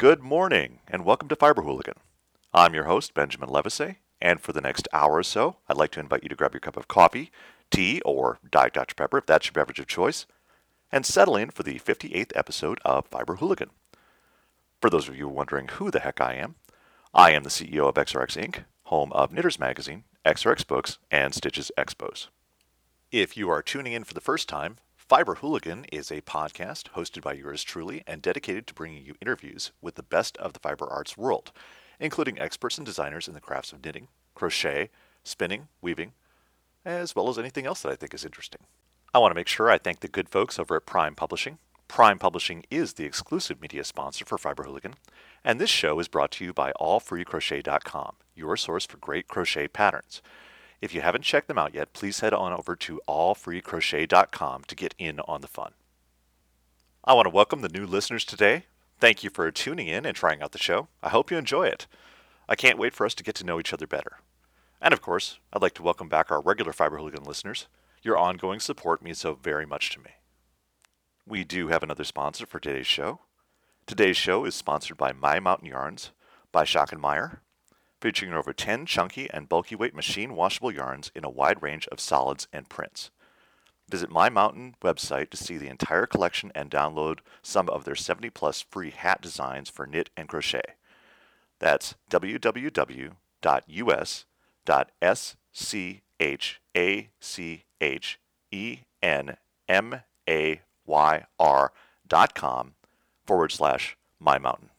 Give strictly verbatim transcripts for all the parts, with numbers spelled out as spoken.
Good morning, and welcome to Fiber Hooligan. I'm your host, Benjamin Levisay, and for the next hour or so, I'd like to invite you to grab your cup of coffee, tea, or Diet Doctor Pepper if that's your beverage of choice, and settle in for the fifty-eighth episode of Fiber Hooligan. For those of you wondering who the heck I am, I am the C E O of X R X Incorporated, home of Knitters Magazine, X R X Books, and Stitches Expos. If you are tuning in for the first time, Fiber Hooligan is a podcast hosted by yours truly and dedicated to bringing you interviews with the best of the fiber arts world, including experts and designers in the crafts of knitting, crochet, spinning, weaving, as well as anything else that I think is interesting. I want to make sure I thank the good folks over at Prime Publishing. Prime Publishing is the exclusive media sponsor for Fiber Hooligan, and this show is brought to you by all free crochet dot com, your source for great crochet patterns. If you haven't checked them out yet, please head on over to all free crochet dot com to get in on the fun. I want to welcome the new listeners today. Thank you for tuning in and trying out the show. I hope you enjoy it. I can't wait for us to get to know each other better. And of course, I'd like to welcome back our regular Fiber Hooligan listeners. Your ongoing support means so very much to me. We do have another sponsor for today's show. Today's show is sponsored by My Mountain Yarns by Schachenmeyer, featuring over ten chunky and bulky weight machine washable yarns in a wide range of solids and prints. Visit My Mountain website to see the entire collection and download some of their seventy plus free hat designs for knit and crochet. That's w w w dot u s dot s c h a c h e n m a y r dot com forward slash My Mountain.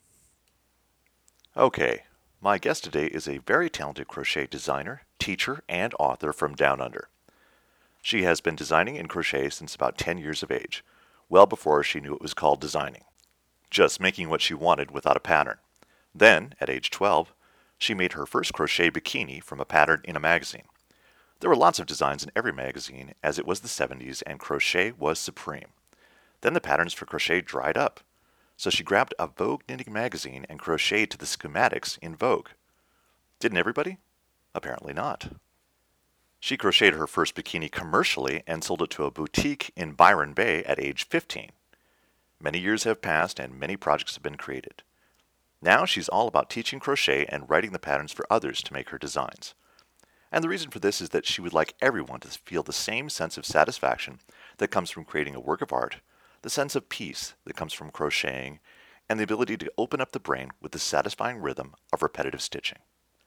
Okay. My guest today is a very talented crochet designer, teacher, and author from Down Under. She has been designing in crochet since about ten years of age, well before she knew it was called designing, just making what she wanted without a pattern. Then, at age twelve, she made her first crochet bikini from a pattern in a magazine. There were lots of designs in every magazine, as it was the seventies and crochet was supreme. Then the patterns for crochet dried up. So she grabbed a Vogue knitting magazine and crocheted to the schematics in Vogue. Didn't everybody? Apparently not. She crocheted her first bikini commercially and sold it to a boutique in Byron Bay at age fifteen. Many years have passed and many projects have been created. Now she's all about teaching crochet and writing the patterns for others to make her designs. And the reason for this is that she would like everyone to feel the same sense of satisfaction that comes from creating a work of art, the sense of peace that comes from crocheting, and the ability to open up the brain with the satisfying rhythm of repetitive stitching.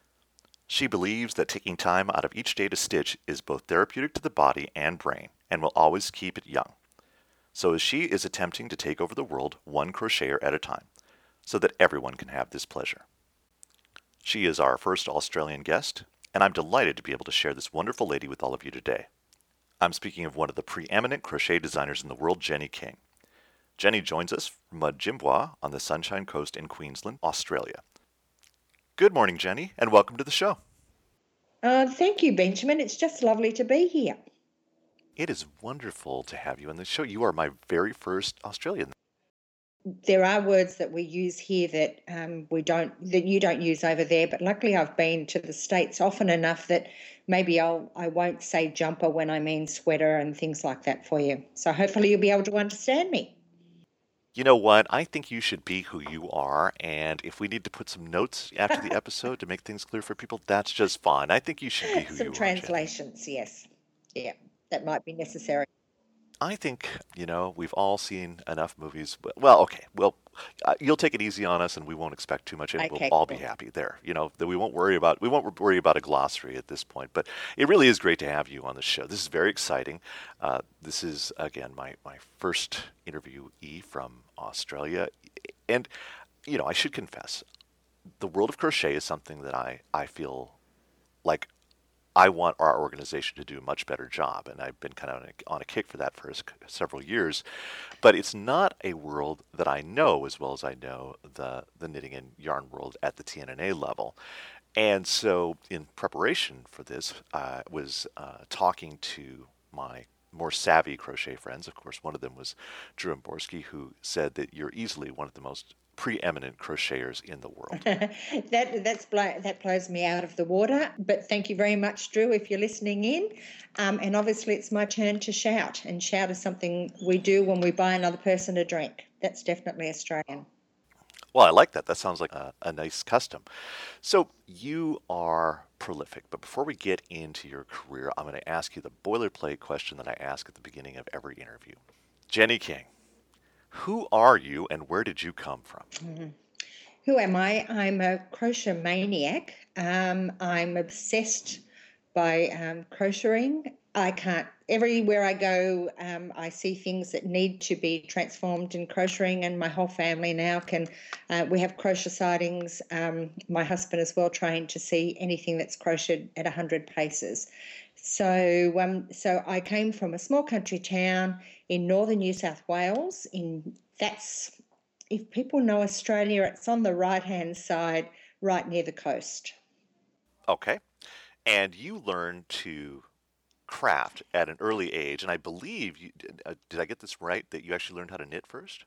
She believes that taking time out of each day to stitch is both therapeutic to the body and brain, and will always keep it young. So as she is attempting to take over the world one crocheter at a time, so that everyone can have this pleasure. She is our first Australian guest, and I'm delighted to be able to share this wonderful lady with all of you today. I'm speaking of one of the preeminent crochet designers in the world, Jenny King. Jenny joins us from Mudjimbois on the Sunshine Coast in Queensland, Australia. Good morning, Jenny, and welcome to the show. Uh, thank you, Benjamin. It's just lovely to be here. It is wonderful to have you on the show. You are my very first Australian. There are words that we use here that um, we don't, that you don't use over there. But luckily, I've been to the States often enough that maybe I'll I won't say jumper when I mean sweater and things like that for you. So hopefully, you'll be able to understand me. You know what? I think you should be who you are, and if we need to put some notes after the episode to make things clear for people, that's just fine. I think you should be who Some you translations, are. yes, yeah, that might be necessary. I think, you know, we've all seen enough movies. Well, okay, well, uh, you'll take it easy on us, and we won't expect too much, and Okay, we'll all cool. be happy there. You know, that we won't worry about we won't worry about a glossary at this point. But it really is great to have you on the show. This is very exciting. Uh, this is again my my first interviewee from Australia, and you know, I should confess, the world of crochet is something that I I feel like I want our organization to do a much better job, and I've been kind of on a, on a kick for that for s- several years. But it's not a world that I know as well as I know the the knitting and yarn world at the T N N A level. And so, in preparation for this, I was uh, talking to my more savvy crochet friends. Of course, one of them was Drew Emborski, who said that you're easily one of the most preeminent crocheters in the world. that that's blow, that blows me out of the water. But thank you very much, Drew, if you're listening in. Um, and obviously, it's my turn to shout. And shout is something we do when we buy another person a drink. That's definitely Australian. Well, I like that. That sounds like a, a nice custom. So you are prolific, but before we get into your career, I'm going to ask you the boilerplate question that I ask at the beginning of every interview. Jenny King, who are you and where did you come from? Mhm. Who am I? I'm a crochet maniac. Um, I'm obsessed by um, crocheting. I can't, everywhere I go, um, I see things that need to be transformed in crocheting, and my whole family now can. Uh, we have crochet sightings. Um, my husband is well trained to see anything that's crocheted at one hundred paces. So, um, so I came from a small country town in northern New South Wales. In that's If people know Australia, it's on the right-hand side, right near the coast. Okay. And you learned to craft at an early age, and I believe you uh, did I get this right that you actually learned how to knit first?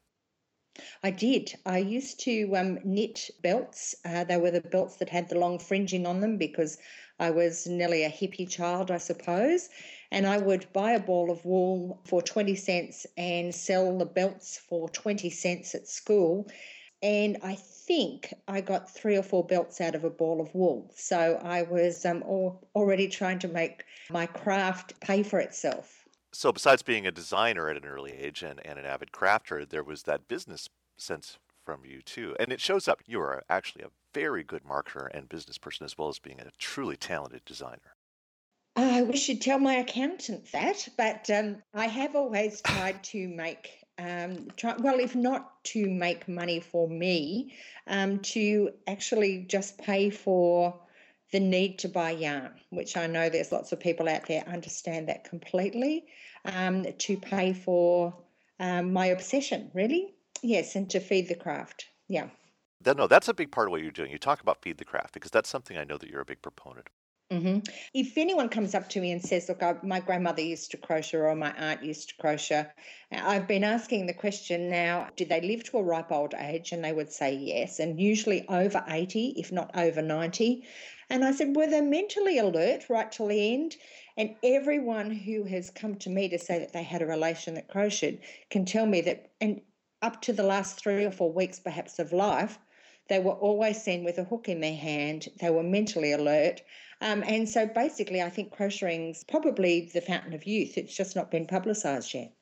I did. I used to um, knit belts. Uh, they were the belts that had the long fringing on them because I was nearly a hippie child, I suppose. And I would buy a ball of wool for twenty cents and sell the belts for twenty cents at school. And I think I got three or four belts out of a ball of wool. So I was um, al- already trying to make my craft pay for itself. So besides being a designer at an early age and, and an avid crafter, there was that business sense from you too. And it shows up. You are actually a very good marketer and business person as well as being a truly talented designer. I wish you'd tell my accountant that, but um, I have always tried to make, um, try, well, if not to make money for me, um, to actually just pay for the need to buy yarn, which I know there's lots of people out there understand that completely, um, to pay for um, my obsession, really. Yes, and to feed the craft. Yeah. That, no, that's a big part of what you're doing. You talk about feed the craft because that's something I know that you're a big proponent. hmm If anyone comes up to me and says, "Look, I, my grandmother used to crochet or my aunt used to crochet," I've been asking the question now, did they live to a ripe old age? And they would say yes, and usually over eighty, if not over ninety. And I said, were they mentally alert right till the end? And everyone who has come to me to say that they had a relation that crocheted can tell me that, and up to the last three or four weeks perhaps of life, they were always seen with a hook in their hand. They were mentally alert. Um, and so basically, I think crocheting's probably the fountain of youth. It's just not been publicised yet.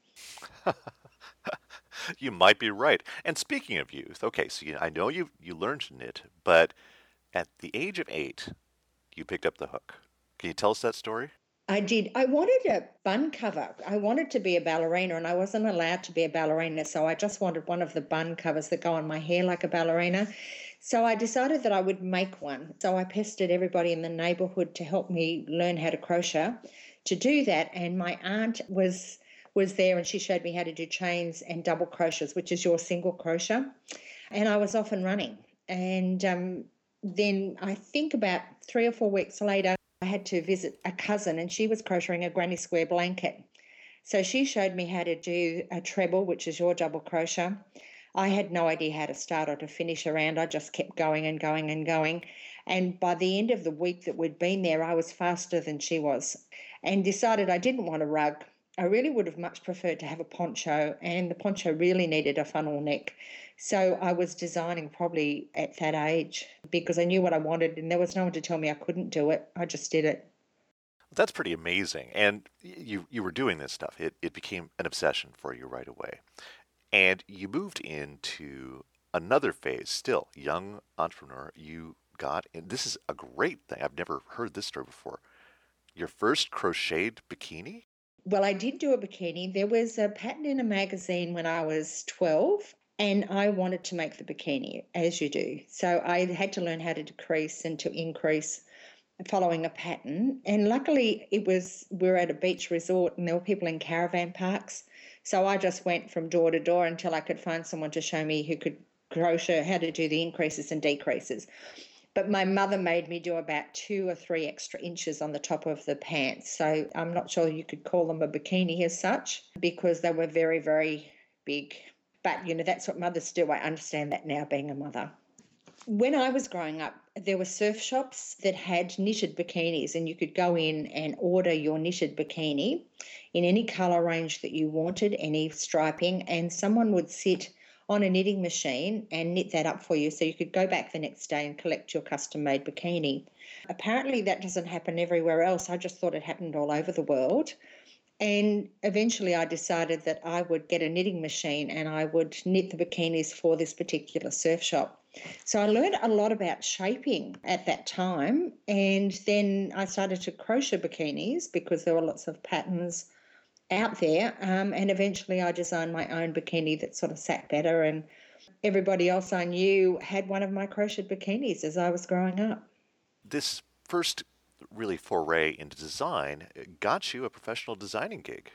You might be right. And speaking of youth, okay, so you, I know you you learned to knit, but at the age of eight, you picked up the hook. Can you tell us that story? I did. I wanted a bun cover. I wanted to be a ballerina, and I wasn't allowed to be a ballerina. So I just wanted one of the bun covers that go on my hair like a ballerina. So I decided that I would make one. So I pestered everybody in the neighbourhood to help me learn how to crochet to do that. And my aunt was was there and she showed me how to do chains and double crochets, which is your single crochet. And I was off and running. And um, then I think about three or four weeks later, I had to visit a cousin and she was crocheting a granny square blanket. So she showed me how to do a treble, which is your double crochet. I had no idea how to start or to finish around. I just kept going and going and going. And by the end of the week that we'd been there, I was faster than she was and decided I didn't want a rug. I really would have much preferred to have a poncho, and the poncho really needed a funnel neck. So I was designing probably at that age because I knew what I wanted and there was no one to tell me I couldn't do it. I just did it. That's pretty amazing. And you you were doing this stuff. It it became an obsession for you right away. And you moved into another phase, still young entrepreneur. You got, and this is a great thing. I've never heard this story before. Your first crocheted bikini? Well, I did do a bikini. There was a pattern in a magazine when I was twelve, and I wanted to make the bikini, as you do. So I had to learn how to decrease and to increase following a pattern. And luckily, it was we were at a beach resort and there were people in caravan parks. So I just went from door to door until I could find someone to show me who could crochet how to do the increases and decreases. But my mother made me do about two or three extra inches on the top of the pants. So I'm not sure you could call them a bikini as such because they were very, very big. But, you know, that's what mothers do. I understand that now being a mother. When I was growing up, there were surf shops that had knitted bikinis, and you could go in and order your knitted bikini in any colour range that you wanted, any striping, and someone would sit on a knitting machine and knit that up for you so you could go back the next day and collect your custom-made bikini. Apparently that doesn't happen everywhere else. I just thought it happened all over the world. And eventually I decided that I would get a knitting machine and I would knit the bikinis for this particular surf shop. So I learned a lot about shaping at that time, and then I started to crochet bikinis because there were lots of patterns out there, um, and eventually I designed my own bikini that sort of sat better, and everybody else I knew had one of my crocheted bikinis as I was growing up. This first really foray into design got you a professional designing gig.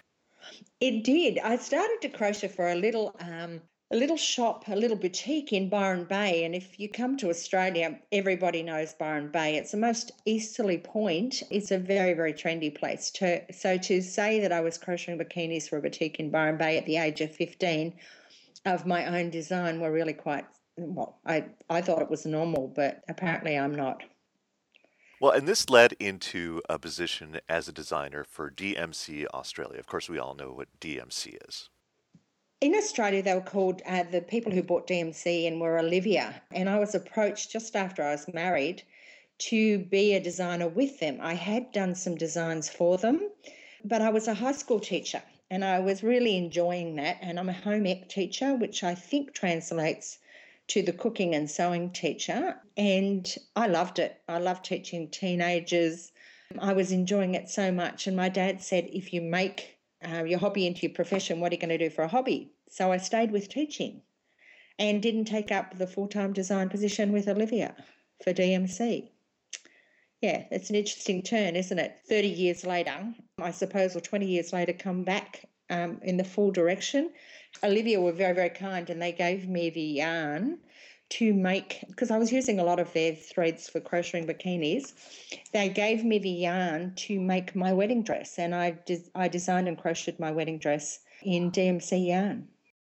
It did. I started to crochet for a little um, a little shop, a little boutique in Byron Bay. And if you come to Australia, everybody knows Byron Bay. It's the most easterly point. It's a very, very trendy place. To, so to say that I was crocheting bikinis for a boutique in Byron Bay at the age of fifteen of my own design were really quite, well, I, I thought it was normal, but apparently I'm not. Well, and this led into a position as a designer for D M C Australia. Of course, we all know what D M C is. In Australia, they were called, uh, the people who bought D M C and were Olivia. And I was approached just after I was married to be a designer with them. I had done some designs for them, but I was a high school teacher and I was really enjoying that. And I'm a home ec teacher, which I think translates to the cooking and sewing teacher, and I loved it. I loved teaching teenagers. I was enjoying it so much, and my dad said, if you make uh, your hobby into your profession, what are you going to do for a hobby? So I stayed with teaching and didn't take up the full-time design position with Olivia for D M C. Yeah, it's an interesting turn, isn't it? thirty years later, I suppose, or twenty years later, come back um, in the full direction. Olivia were very, very kind, and they gave me the yarn to make, because I was using a lot of their threads for crocheting bikinis. They gave me the yarn to make my wedding dress, and I, des- I designed and crocheted my wedding dress in D M C yarn.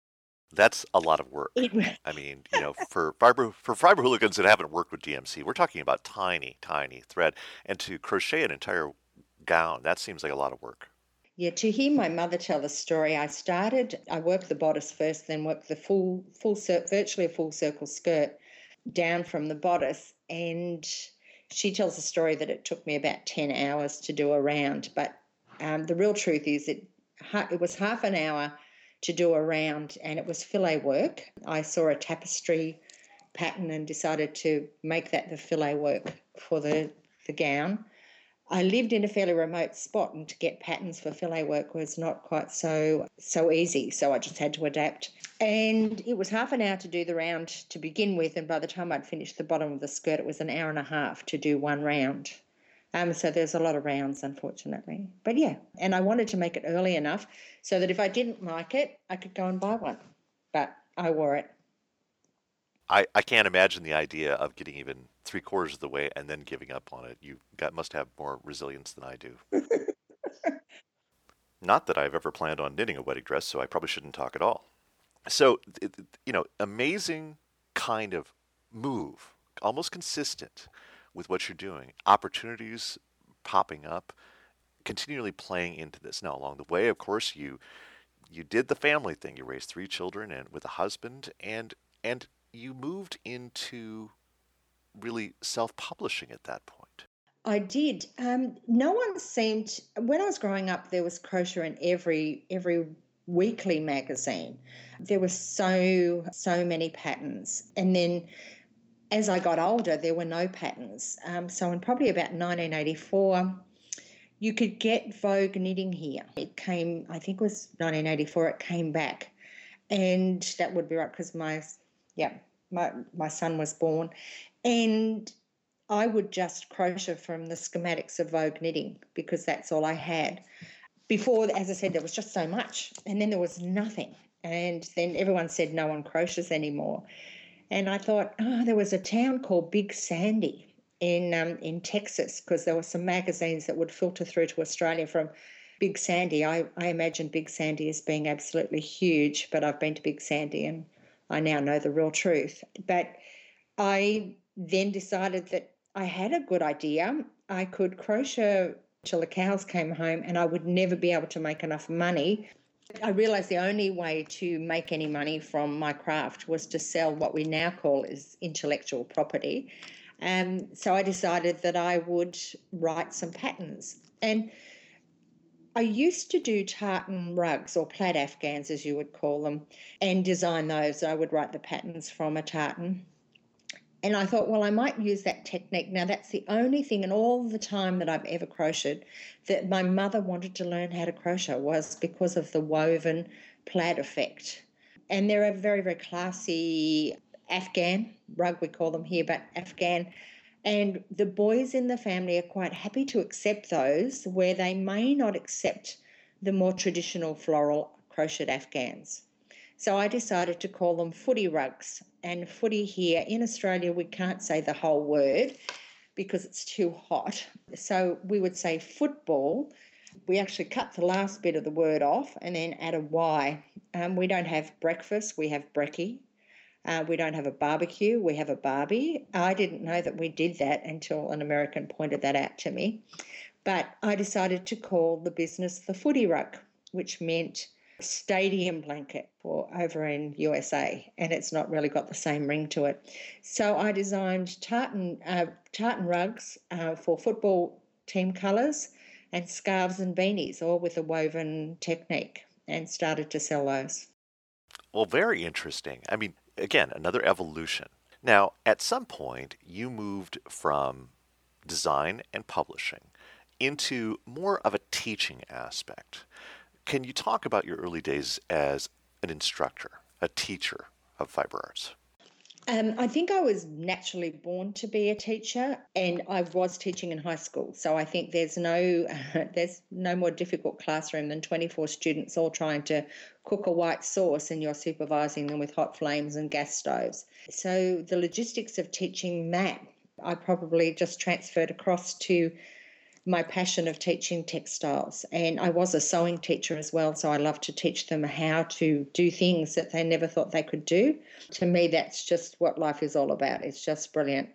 That's a lot of work. It, I mean, you know, for fiber for fiber hooligans that haven't worked with D M C, we're talking about tiny, tiny thread, and to crochet an entire gown, that seems like a lot of work. Yeah, to hear my mother tell the story, I started, I worked the bodice first, then worked the full, full, virtually a full circle skirt down from the bodice. And she tells the story that it took me about ten hours to do a round. But um, the real truth is it, it was half an hour to do a round, and it was filet work. I saw a tapestry pattern and decided to make that the filet work for the, the gown. I lived in a fairly remote spot, and to get patterns for filet work was not quite so so easy, so I just had to adapt. And it was half an hour to do the round to begin with, and by the time I'd finished the bottom of the skirt, it was an hour and a half to do one round. Um, so there's a lot of rounds, unfortunately. But yeah, and I wanted to make it early enough so that if I didn't like it, I could go and buy one. But I wore it. I, I can't imagine the idea of getting even three quarters of the way and then giving up on it. You got, must have more resilience than I do. Not that I've ever planned on knitting a wedding dress, so I probably shouldn't talk at all. So, it, you know, amazing kind of move, almost consistent with what you're doing. Opportunities popping up, continually playing into this. Now, along the way, of course, you you did the family thing. You raised three children and with a husband, and and you moved into really self-publishing at that point. I did. Um, no one seemed, when I was growing up, there was crochet in every every weekly magazine. There were so so many patterns, and then as I got older, there were no patterns. Um, so in probably about nineteen eighty-four, you could get Vogue knitting here. It came, I think it was nineteen eighty-four. It came back, and that would be right because my yeah my my son was born, and I would just crochet from the schematics of Vogue knitting because that's all I had. Before, as I said, there was just so much, and then there was nothing. And then everyone said no one crochets anymore. And I thought, oh, there was a town called Big Sandy in um, in Texas, because there were some magazines that would filter through to Australia from Big Sandy. I, I imagine Big Sandy as being absolutely huge, but I've been to Big Sandy and I now know the real truth. But I then decided that I had a good idea. I could crochet till the cows came home, and I would never be able to make enough money I realised the only way to make any money from my craft was to sell what we now call is intellectual property. Um, so I decided that I would write some patterns. And I used to do tartan rugs or plaid afghans, as you would call them, and design those. I would write the patterns from a tartan. And I thought, well, I might use that technique. Now, that's the only thing in all the time that I've ever crocheted that my mother wanted to learn how to crochet was because of the woven plaid effect. And they're a very, very classy Afghan rug, we call them here, but Afghan. And the boys in the family are quite happy to accept those where they may not accept the more traditional floral crocheted Afghans. So I decided to call them footy rugs. And footy here in Australia, we can't say the whole word because it's too hot. So we would say football. We actually cut the last bit of the word off and then add a Y. Um, we don't have breakfast, we have brekkie. Uh, we don't have a barbecue, we have a Barbie. I didn't know that we did that until an American pointed that out to me. But I decided to call the business the footy rug, which meant stadium blanket for over in U S A, and it's not really got the same ring to it. So I designed tartan, uh, tartan rugs uh, for football team colours and scarves and beanies, all with a woven technique, and started to sell those. Well, very interesting. I mean, again, another evolution. Now, at some point, you moved from design and publishing into more of a teaching aspect. Can you talk about your early days as an instructor, a teacher of fiber arts? Um, I think I was naturally born to be a teacher, and I was teaching in high school. So I think there's no uh, there's no more difficult classroom than twenty-four students all trying to cook a white sauce, and you're supervising them with hot flames and gas stoves. So the logistics of teaching that, I probably just transferred across to my passion of teaching textiles. And I was a sewing teacher as well, so I love to teach them how to do things that they never thought they could do. To me, that's just what life is all about. It's just brilliant.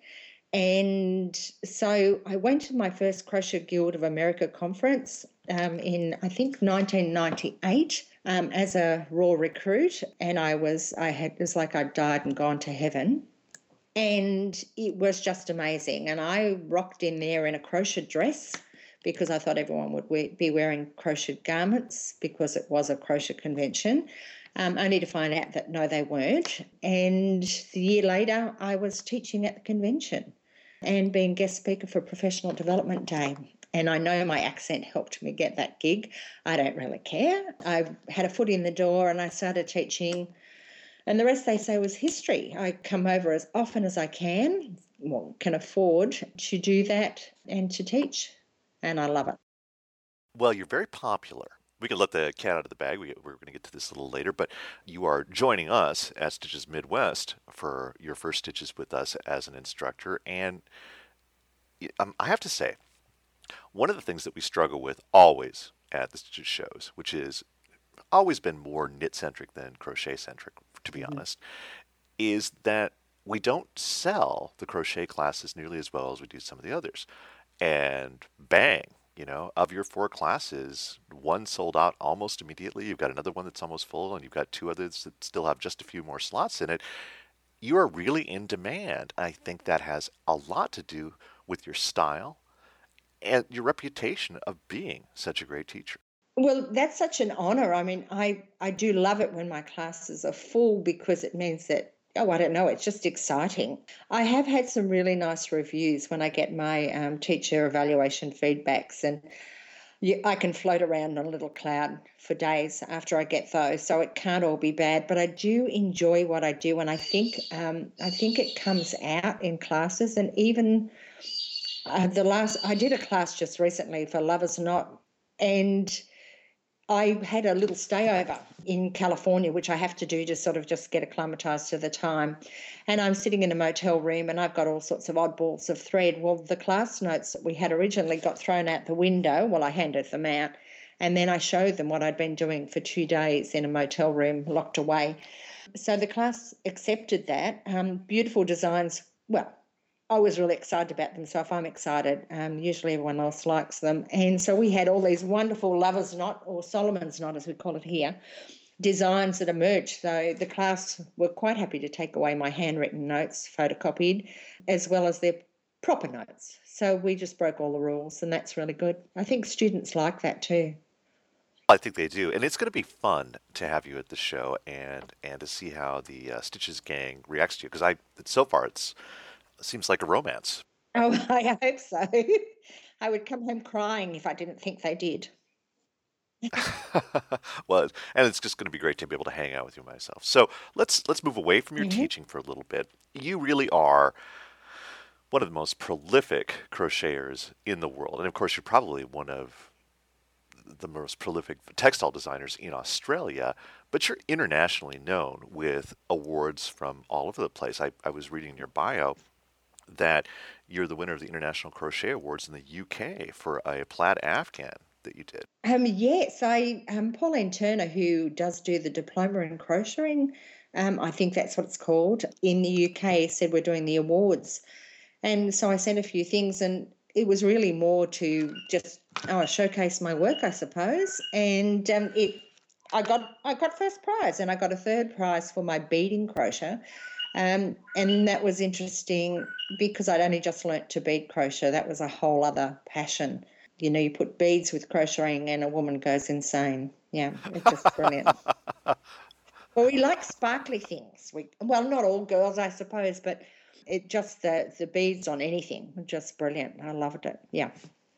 And so I went to my first Crochet Guild of America conference um, in, I think, nineteen ninety-eight um, as a raw recruit. And I was, I had, it was like I'd died and gone to heaven. And it was just amazing. And I rocked in there in a crochet dress because I thought everyone would we- be wearing crocheted garments because it was a crochet convention. Um, only to find out that no, they weren't. And the year later, I was teaching at the convention and being guest speaker for Professional Development Day. And I know my accent helped me get that gig. I don't really care. I had a foot in the door and I started teaching. And the rest, they say, was history. I come over as often as I can, well, can afford to do that and to teach. And I love it. Well, you're very popular. We can let the cat out of the bag. We, we're going to get to this a little later, but you are joining us at Stitches Midwest for your first Stitches with us as an instructor. And um, I have to say, one of the things that we struggle with always at the Stitches shows, which is always been more knit-centric than crochet-centric, to be mm-hmm. honest, is that we don't sell the crochet classes nearly as well as we do some of the others. And bang, you know, of your four classes, one sold out almost immediately. You've got another one that's almost full, and you've got two others that still have just a few more slots in it. You are really in demand. I think that has a lot to do with your style and your reputation of being such a great teacher. Well, that's such an honor. I mean, I, I do love it when my classes are full because it means that, oh, I don't know, it's just exciting. I have had some really nice reviews when I get my um, teacher evaluation feedbacks, and you, I can float around on a little cloud for days after I get those, so it can't all be bad. But I do enjoy what I do, and I think um, I think it comes out in classes. And even uh, the last, I did a class just recently for Lovers Knot, and I had a little stayover in California, which I have to do to sort of just get acclimatised to the time. And I'm sitting in a motel room and I've got all sorts of oddballs of thread. Well, the class notes that we had originally got thrown out the window. Well, I handed them out. And then I showed them what I'd been doing for two days in a motel room locked away. So the class accepted that. Um, beautiful designs. Well, I was really excited about them. So if I'm excited, um, usually everyone else likes them. And so we had all these wonderful lover's knot, or Solomon's knot as we call it here, designs that emerged. So the class were quite happy to take away my handwritten notes, photocopied, as well as their proper notes. So we just broke all the rules, and that's really good. I think students like that too. I think they do, and it's going to be fun to have you at the show and and to see how the uh, Stitches gang reacts to you because I so far it's it seems like a romance. Oh, I hope so. I would come home crying if I didn't think they did. Well, and it's just going to be great to be able to hang out with you myself. So let's let's move away from your Hmm. teaching for a little bit. You really are one of the most prolific crocheters in the world, and of course, you're probably one of the most prolific textile designers in Australia, but you're internationally known with awards from all over the place. I, I was reading in your bio that you're the winner of the International Crochet Awards in the U K for a plaid Afghan that you did. Um, yes, I um, Pauline Turner, who does do the diploma in crocheting, um, I think that's what it's called, in the U K, said we're doing the awards. And so I sent a few things, and it was really more to just oh, showcase my work, I suppose. And um, it, I got I got first prize, and I got a third prize for my beading crochet. Um, and that was interesting because I'd only just learnt to bead crochet. That was a whole other passion. You know, you put beads with crocheting, and a woman goes insane. Yeah, it's just brilliant. Well, we like sparkly things. We well, not all girls, I suppose, but it just the the beads on anything, just brilliant. I loved it. Yeah.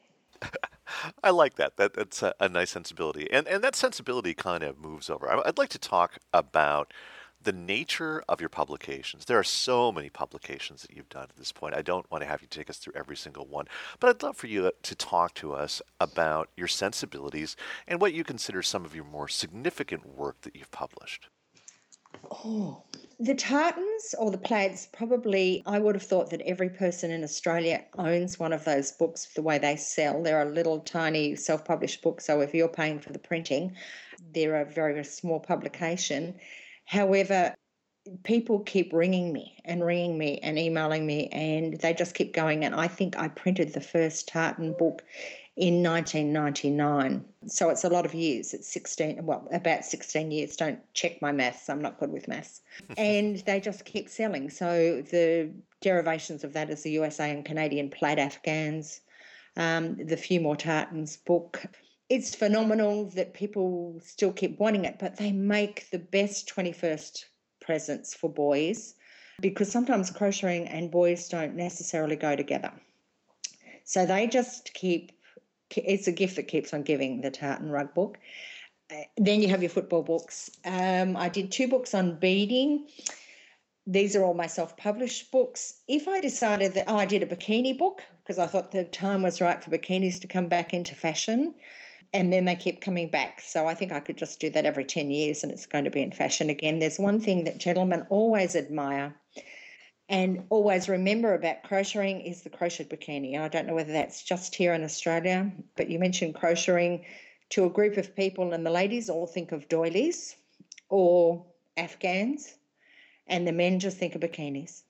I like that. That that's a, a nice sensibility, and and that sensibility kind of moves over. I- I'd like to talk about the nature of your publications. There are so many publications that you've done at this point. I don't want to have you take us through every single one, but I'd love for you to talk to us about your sensibilities and what you consider some of your more significant work that you've published. Oh, the tartans or the plaids, probably, I would have thought that every person in Australia owns one of those books the way they sell. They're a little tiny self published book, so if you're paying for the printing, they're a very, very small publication. However, people keep ringing me and ringing me and emailing me, and they just keep going. And I think I printed the first tartan book in nineteen ninety-nine. So it's a lot of years. It's sixteen, well, about sixteen years. Don't check my maths. I'm not good with maths. And they just keep selling. So the derivations of that is the U S A and Canadian plaid Afghans, um, the Few More Tartans book. It's phenomenal that people still keep wanting it, but they make the best twenty-first presents for boys because sometimes crocheting and boys don't necessarily go together. So they just keep, it's a gift that keeps on giving, the tartan rug book. Uh, Then you have your football books. Um, I did two books on beading. These are all my self-published books. If I decided that, oh, I did a bikini book because I thought the time was right for bikinis to come back into fashion, and then they keep coming back. So I think I could just do that every ten years and it's going to be in fashion again. There's one thing that gentlemen always admire and always remember about crocheting is the crocheted bikini. I don't know whether that's just here in Australia, but you mentioned crocheting to a group of people, and the ladies all think of doilies or Afghans, and the men just think of bikinis.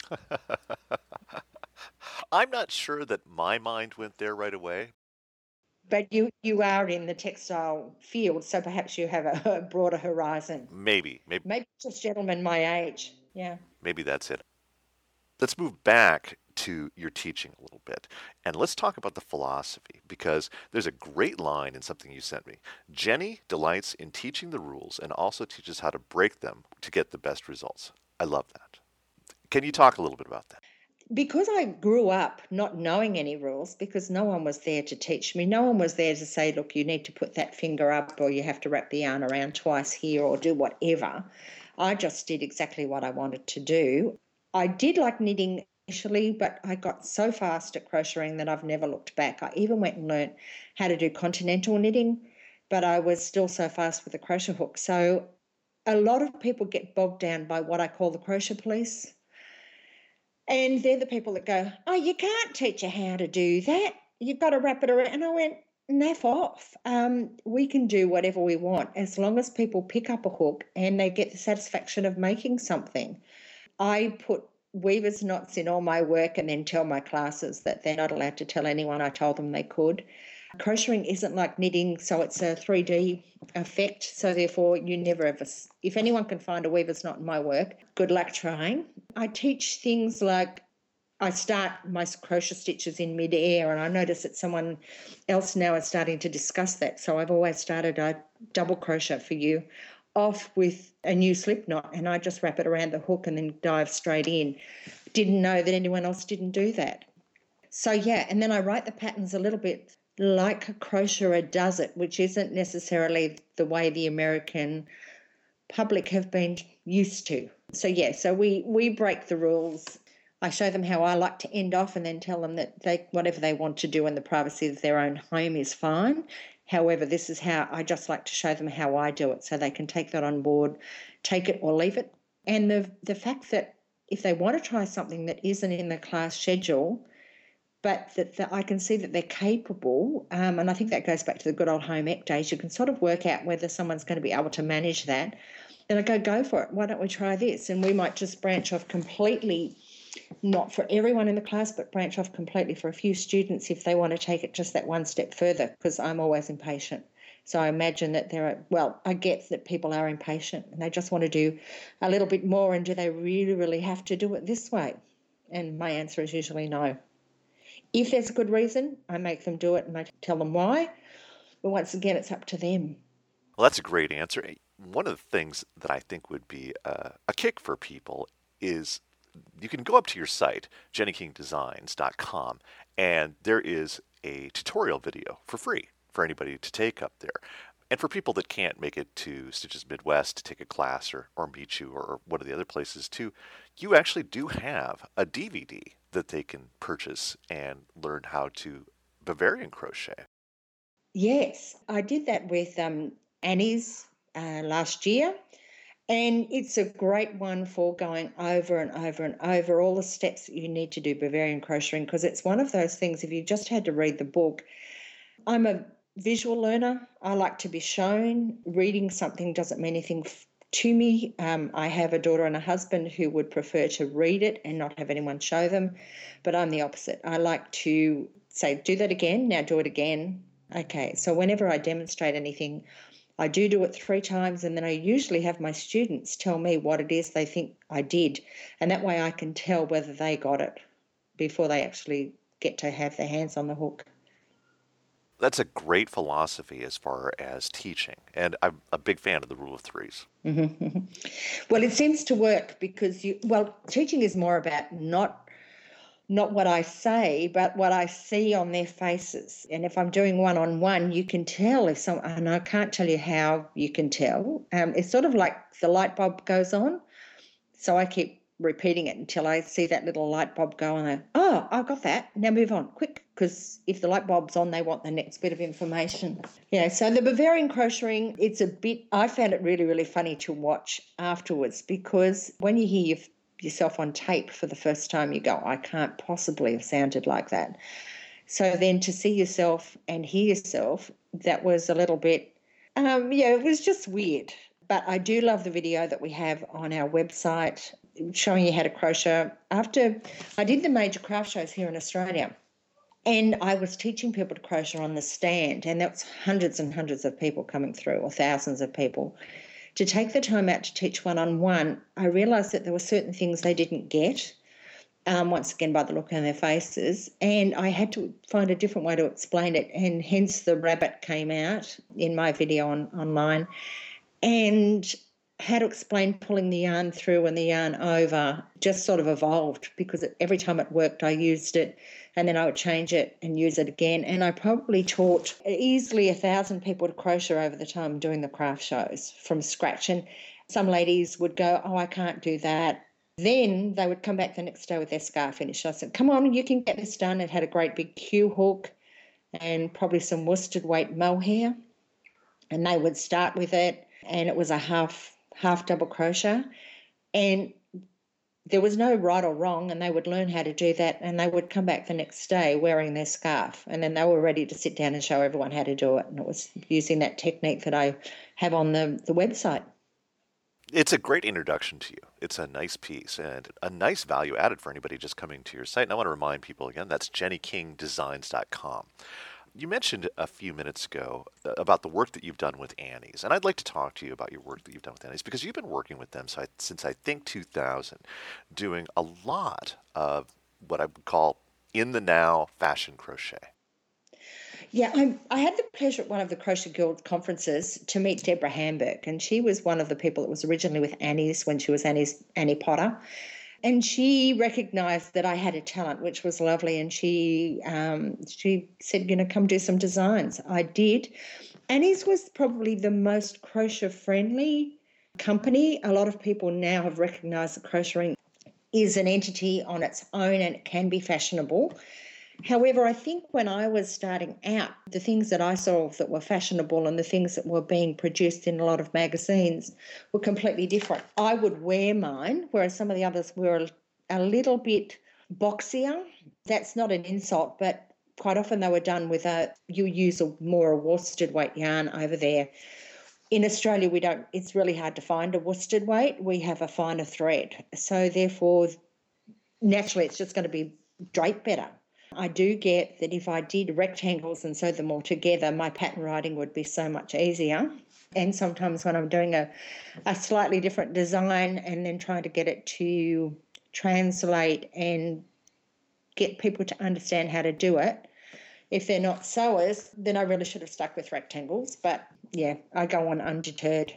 I'm not sure that my mind went there right away. But you, you are in the textile field, so perhaps you have a, a broader horizon. Maybe, maybe, Maybe just gentlemen my age. Yeah. maybe that's it. Let's move back to your teaching a little bit and let's talk about the philosophy because there's a great line in something you sent me. Jenny delights in teaching the rules and also teaches how to break them to get the best results. I love that. Can you talk a little bit about that? Because I grew up not knowing any rules, because no one was there to teach me. No one was there to say, look, you need to put that finger up, or you have to wrap the yarn around twice here, or do whatever. I just did exactly what I wanted to do. I did like knitting initially, but I got so fast at crocheting that I've never looked back. I even went and learnt how to do continental knitting, but I was still so fast with the crochet hook. So a lot of people get bogged down by what I call the crochet police. And they're the people that go, oh, you can't teach her how to do that. You've got to wrap it around. And I went, naff off. Um, we can do whatever we want as long as people pick up a hook and they get the satisfaction of making something. I put weavers knots in all my work and then tell my classes that they're not allowed to tell anyone I told them they could. Crocheting isn't like knitting, so it's a three D effect. So therefore, you never ever, if anyone can find a weaver's knot in my work, good luck trying. I teach things like I start my crochet stitches in mid-air, and I notice that someone else now is starting to discuss that. So I've always started a double crochet for you off with a new slip knot, and I just wrap it around the hook and then dive straight in. Didn't know that anyone else didn't do that. So yeah, and then I write the patterns a little bit like a crocheter does it, which isn't necessarily the way the American public have been used to. So yeah, so we we break the rules. I show them how I like to end off and then tell them that they whatever they want to do in the privacy of their own home is fine. However, this is how I just like to show them how I do it so they can take that on board, take it or leave it. And the the fact that if they want to try something that isn't in the class schedule, but that, that I can see that they're capable, um, and I think that goes back to the good old home ec days, you can sort of work out whether someone's going to be able to manage that. And I go, go for it. Why don't we try this? And we might just branch off completely, not for everyone in the class, but branch off completely for a few students if they want to take it just that one step further, because I'm always impatient. So I imagine that there are, well, I get that people are impatient and they just want to do a little bit more, and do they really, really have to do it this way? And my answer is usually no. If there's a good reason, I make them do it and I tell them why. But once again, it's up to them. Well, that's a great answer. One of the things that I think would be a, a kick for people is you can go up to your site, jenny king designs dot com, and there is a tutorial video for free for anybody to take up there. And for people that can't make it to Stitches Midwest to take a class or, or meet you or one of the other places too, you actually do have a D V D that they can purchase and learn how to Bavarian crochet. Yes, I did that with um, Annie's uh, last year. And it's a great one for going over and over and over all the steps that you need to do Bavarian crocheting, because it's one of those things, if you just had to read the book, I'm a visual learner. I like to be shown. Reading something doesn't mean anything f- to me. Um, I have a daughter and a husband who would prefer to read it and not have anyone show them, but I'm the opposite. I like to say, do that again, now do it again. Okay, so whenever I demonstrate anything, I do do it three times, and then I usually have my students tell me what it is they think I did, and that way I can tell whether they got it before they actually get to have their hands on the hook. That's a great philosophy as far as teaching, and I'm a big fan of the rule of threes. Mm-hmm. Well, it seems to work because you, well, teaching is more about not not what I say, but what I see on their faces. And if I'm doing one-on-one, you can tell if some, and I can't tell you how you can tell. Um, it's sort of like the light bulb goes on. So I keep repeating it until I see that little light bulb go on. And, oh, I got that. Now move on, quick, because if the light bulb's on, they want the next bit of information. Yeah, so the Bavarian crocheting, it's a bit, I found it really, really funny to watch afterwards, because when you hear your yourself on tape for the first time, you go, I can't possibly have sounded like that. So then to see yourself and hear yourself, that was a little bit, um, yeah, it was just weird. But I do love the video that we have on our website showing you how to crochet. After I did the major craft shows here in Australia, and I was teaching people to crochet on the stand, and that's hundreds and hundreds of people coming through, or thousands of people. To take the time out to teach one-on-one, I realised that there were certain things they didn't get, um, once again by the look on their faces, and I had to find a different way to explain it, and hence the rabbit came out in my video on, online, and how to explain pulling the yarn through and the yarn over just sort of evolved, because every time it worked I used it, and then I would change it and use it again. And I probably taught easily a thousand people to crochet over the time doing the craft shows from scratch. And some ladies would go, oh, I can't do that. Then they would come back the next day with their scarf finished. I said, come on, you can get this done. It had a great big cue hook and probably some worsted weight mohair. And they would start with it, and it was a half half double crochet. And there was no right or wrong, and they would learn how to do that, and they would come back the next day wearing their scarf, and then they were ready to sit down and show everyone how to do it. And it was using that technique that I have on the, the website. It's a great introduction to you. It's a nice piece and a nice value added for anybody just coming to your site. And I want to remind people again, that's jenny king designs dot com. You mentioned a few minutes ago uh, about the work that you've done with Annie's, and I'd like to talk to you about your work that you've done with Annie's because you've been working with them since I think two thousand, doing a lot of what I would call in the now fashion crochet. Yeah, I, I had the pleasure at one of the Crochet Guild conferences to meet Deborah Hamburg, and she was one of the people that was originally with Annie's when she was Annie's Annie Potter. And she recognised that I had a talent, which was lovely, and she um, she said, you know, come do some designs. I did. Annie's was probably the most crochet-friendly company. A lot of people now have recognised that crocheting is an entity on its own and it can be fashionable. However, I think when I was starting out, the things that I saw that were fashionable and the things that were being produced in a lot of magazines were completely different. I would wear mine, whereas some of the others were a little bit boxier. That's not an insult, but quite often they were done with a, you use a more a worsted weight yarn over there. In Australia, we don't, it's really hard to find a worsted weight. We have a finer thread. So therefore, naturally, it's just going to be draped better. I do get that if I did rectangles and sewed them all together, my pattern writing would be so much easier. And sometimes when I'm doing a, a slightly different design and then trying to get it to translate and get people to understand how to do it, if they're not sewers, then I really should have stuck with rectangles. But yeah, I go on undeterred.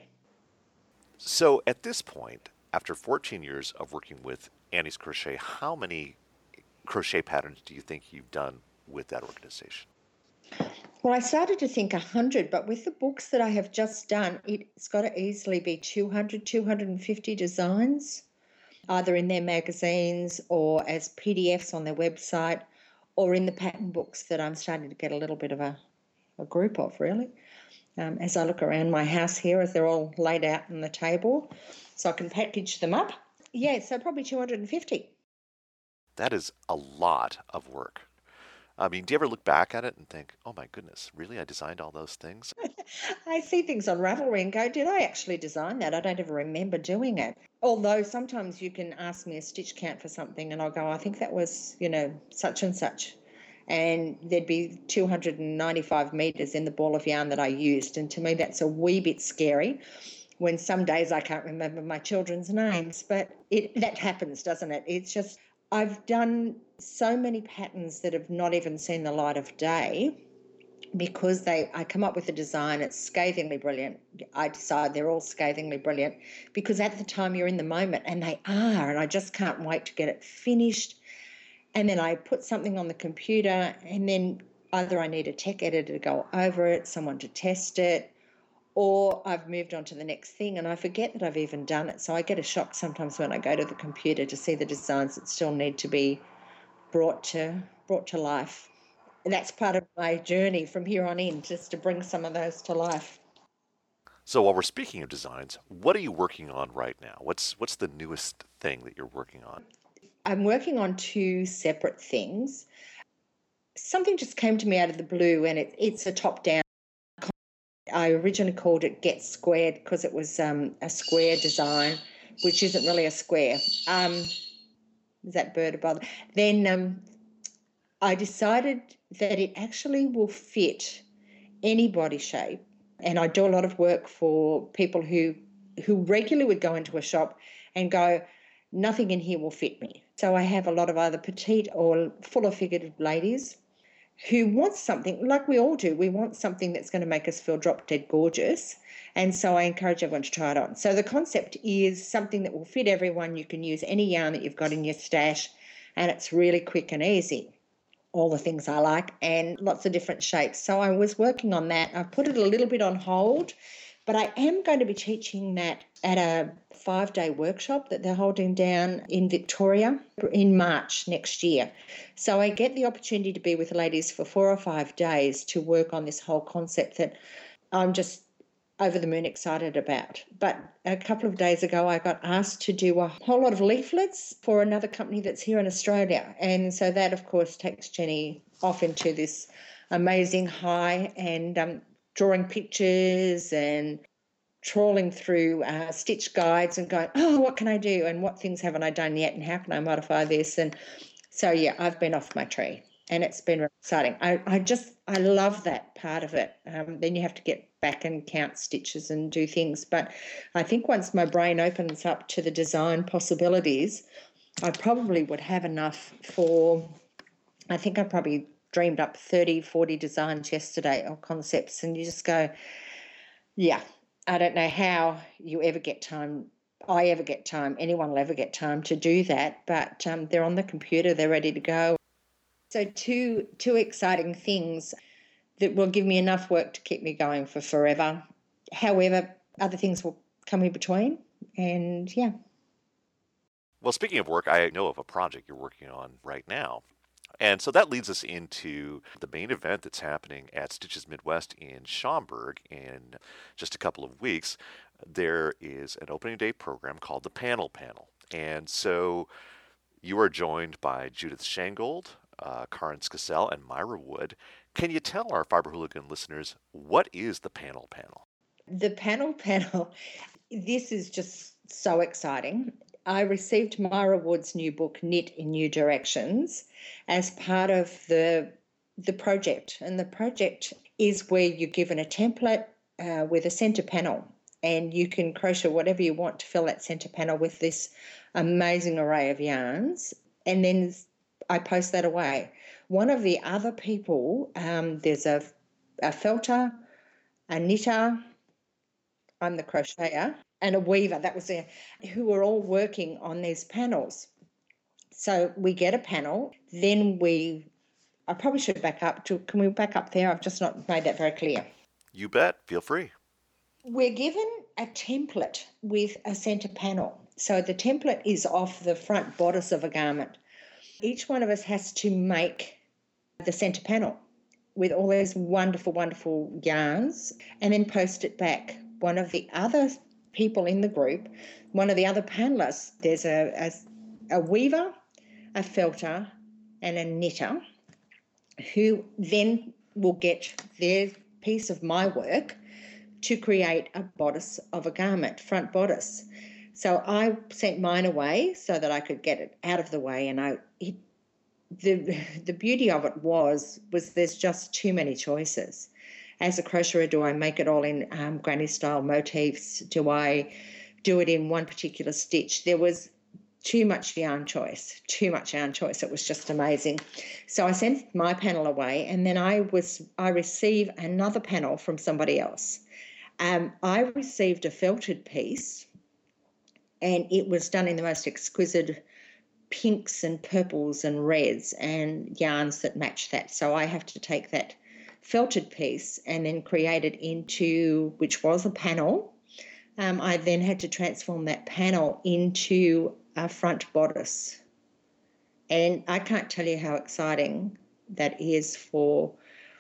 So at this point, after fourteen years of working with Annie's Crochet, how many crochet patterns do you think you've done with that organization? Well, I started to think one hundred, but with the books that I have just done, it's got to easily be two hundred, two hundred fifty designs, either in their magazines or as P D Fs on their website or in the pattern books that I'm starting to get a little bit of a, a group of, really. Um, as I look around my house here, as they're all laid out on the table, so I can package them up. Yeah, so probably two hundred fifty. That is a lot of work. I mean, do you ever look back at it and think, oh my goodness, really? I designed all those things? I see things on Ravelry and go, did I actually design that? I don't ever remember doing it. Although sometimes you can ask me a stitch count for something and I'll go, I think that was, you know, such and such. And there'd be two hundred ninety-five metres in the ball of yarn that I used. And to me, that's a wee bit scary when some days I can't remember my children's names. But it that happens, doesn't it? It's just, I've done so many patterns that have not even seen the light of day because they I come up with a design, it's scathingly brilliant. I decide they're all scathingly brilliant because at the time you're in the moment, and they are, and I just can't wait to get it finished. And then I put something on the computer, and then either I need a tech editor to go over it, someone to test it, or I've moved on to the next thing and I forget that I've even done it. So I get a shock sometimes when I go to the computer to see the designs that still need to be brought to brought to life. And that's part of my journey from here on in, just to bring some of those to life. So while we're speaking of designs, what are you working on right now? What's what's the newest thing that you're working on? I'm working on two separate things. Something just came to me out of the blue, and it, it's a top-down. I originally called it Get Squared because it was um, a square design, which isn't really a square. Um, is that bird above? Then um, I decided that it actually will fit any body shape. And I do a lot of work for people who who regularly would go into a shop and go, nothing in here will fit me. So I have a lot of either petite or fuller figured ladies who want something, like we all do, we want something that's going to make us feel drop dead gorgeous. And so I encourage everyone to try it on. So the concept is something that will fit everyone. You can use any yarn that you've got in your stash, and it's really quick and easy. All the things I like, and lots of different shapes. So I was working on that. I've put it a little bit on hold, but I am going to be teaching that at a five-day workshop that they're holding down in Victoria in March next year. So I get the opportunity to be with the ladies for four or five days to work on this whole concept that I'm just over the moon excited about. But a couple of days ago, I got asked to do a whole lot of leaflets for another company that's here in Australia. And so that, of course, takes Jenny off into this amazing high and um, drawing pictures and trawling through uh, stitch guides and going, oh, what can I do? And what things haven't I done yet? And how can I modify this? And so, yeah, I've been off my tree and it's been really exciting. I, I just, I love that part of it. Um, then you have to get back and count stitches and do things. But I think once my brain opens up to the design possibilities, I probably would have enough for, I think I probably dreamed up thirty, forty designs yesterday or concepts. And you just go, yeah, I don't know how you ever get time, I ever get time, anyone will ever get time to do that, but um, they're on the computer, they're ready to go. So two two exciting things that will give me enough work to keep me going for forever. However, other things will come in between, and yeah. Well, speaking of work, I know of a project you're working on right now. And so that leads us into the main event that's happening at Stitches Midwest in Schaumburg in just a couple of weeks. There is an opening day program called the Panel Panel. And so you are joined by Judith Shangold, uh, Karin Skassel, and Myra Wood. Can you tell our Fiber Hooligan listeners what is the Panel Panel? The Panel Panel, this is just so exciting. I received Myra Wood's new book, Knit in New Directions, as part of the the project. And the project is where you're given a template uh, with a centre panel, and you can crochet whatever you want to fill that centre panel with this amazing array of yarns. And then I post that away. One of the other people, um, there's a, a felter, a knitter, I'm the crocheter, and a weaver, that was there, who were all working on these panels. So we get a panel, then we, I probably should back up to, can we back up there? I've just not made that very clear. You bet, feel free. We're given a template with a centre panel. So the template is off the front bodice of a garment. Each one of us has to make the centre panel with all those wonderful, wonderful yarns and then post it back. One of the other people in the group, one of the other panellists, there's a, a, a weaver, a felter, and a knitter who then will get their piece of my work to create a bodice of a garment, front bodice. So I sent mine away so that I could get it out of the way, and I it, the the beauty of it was was there's just too many choices. As a crocheter, do I make it all in um, granny style motifs? Do I do it in one particular stitch? There was too much yarn choice, too much yarn choice. It was just amazing. So I sent my panel away, and then I was I received another panel from somebody else. Um, I received a felted piece, and it was done in the most exquisite pinks and purples and reds and yarns that match that. So I have to take that felted piece and then create it into, which was a panel. Um, I then had to transform that panel into a front bodice. And I can't tell you how exciting that is for,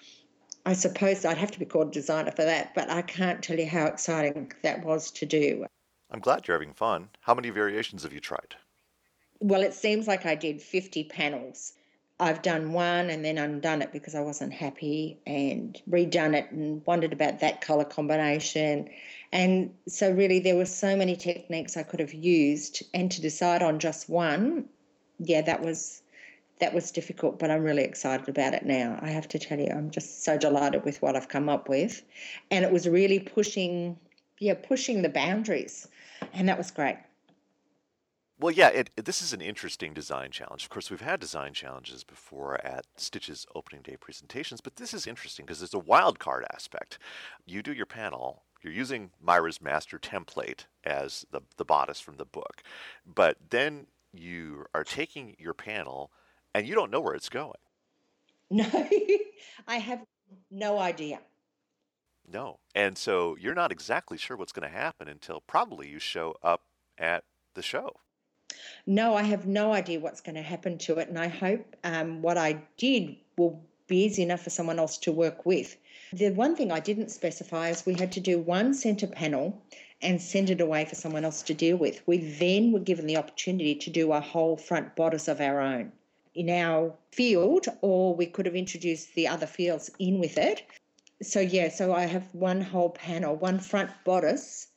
I suppose I'd have to be called a designer for that, but I can't tell you how exciting that was to do. I'm glad you're having fun. How many variations have you tried? Well, it seems like I did fifty panels. I've done one and then undone it because I wasn't happy, and redone it and wondered about that colour combination. And so really there were so many techniques I could have used, and to decide on just one, yeah, that was that was difficult, but I'm really excited about it now. I have to tell you, I'm just so delighted with what I've come up with. And it was really pushing, yeah, pushing the boundaries, and that was great. Well, yeah, it, it, this is an interesting design challenge. Of course, we've had design challenges before at Stitch's opening day presentations, but this is interesting because there's a wild card aspect. You do your panel, you're using Myra's master template as the, the bodice from the book, but then you are taking your panel and you don't know where it's going. No, I have no idea. No. And so you're not exactly sure what's going to happen until probably you show up at the show. No, I have no idea what's going to happen to it, and I hope um, what I did will be easy enough for someone else to work with. The one thing I didn't specify is we had to do one centre panel and send it away for someone else to deal with. We then were given the opportunity to do a whole front bodice of our own in our field, or we could have introduced the other fields in with it. So, yeah, so I have one whole panel, one front bodice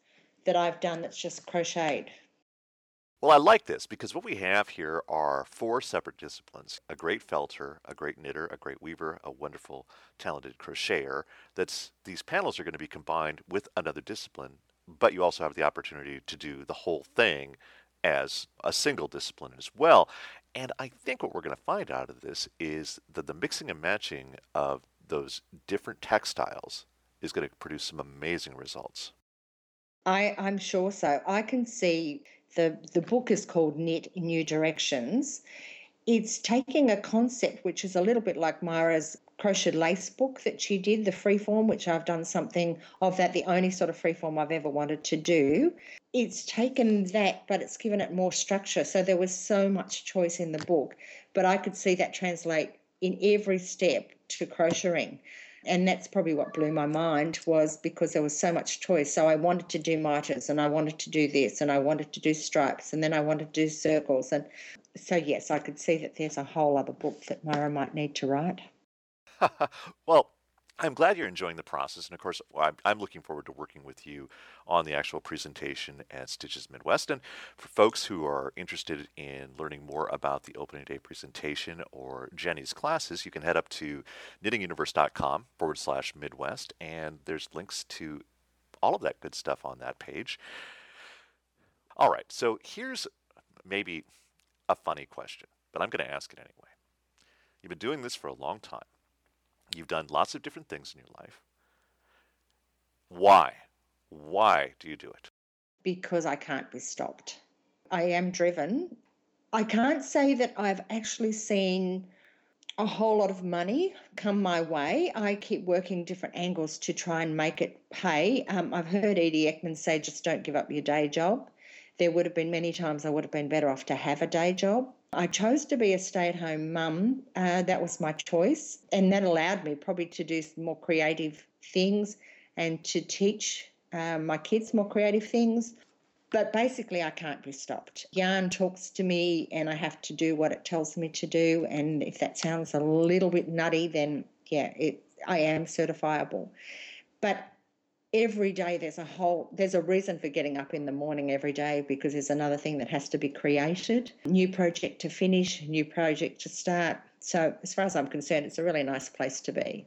that I've done that's just crocheted. Well, I like this because what we have here are four separate disciplines: a great felter, a great knitter, a great weaver, a wonderful, talented crocheter. That's these panels are going to be combined with another discipline, but you also have the opportunity to do the whole thing as a single discipline as well. And I think what we're going to find out of this is that the mixing and matching of those different textiles is going to produce some amazing results. I, I'm sure so. I can see the the book is called Knit in New Directions. It's taking a concept which is a little bit like Myra's crochet lace book that she did, the freeform, which I've done something of that, the only sort of freeform I've ever wanted to do. It's taken that, but it's given it more structure. So there was so much choice in the book, but I could see that translate in every step to crocheting. And that's probably what blew my mind, was because there was so much choice. So I wanted to do mitres, and I wanted to do this, and I wanted to do stripes, and then I wanted to do circles. And so, yes, I could see that there's a whole other book that Myra might need to write. Well, I'm glad you're enjoying the process. And of course, I'm, I'm looking forward to working with you on the actual presentation at Stitches Midwest. And for folks who are interested in learning more about the opening day presentation or Jenny's classes, you can head up to knittinguniverse.com forward slash Midwest. And there's links to all of that good stuff on that page. All right, so here's maybe a funny question, but I'm going to ask it anyway. You've been doing this for a long time. You've done lots of different things in your life. Why? Why do you do it? Because I can't be stopped. I am driven. I can't say that I've actually seen a whole lot of money come my way. I keep working different angles to try and make it pay. Um, I've heard Edie Ekman say, just don't give up your day job. There would have been many times I would have been better off to have a day job. I chose to be a stay-at-home mum. Uh, that was my choice. And that allowed me probably to do more creative things and to teach uh, my kids more creative things. But basically, I can't be stopped. Yarn talks to me and I have to do what it tells me to do. And if that sounds a little bit nutty, then, yeah, it, I am certifiable. But every day there's a whole, there's a reason for getting up in the morning every day, because there's another thing that has to be created, new project to finish, new project to start. So as far as I'm concerned, it's a really nice place to be.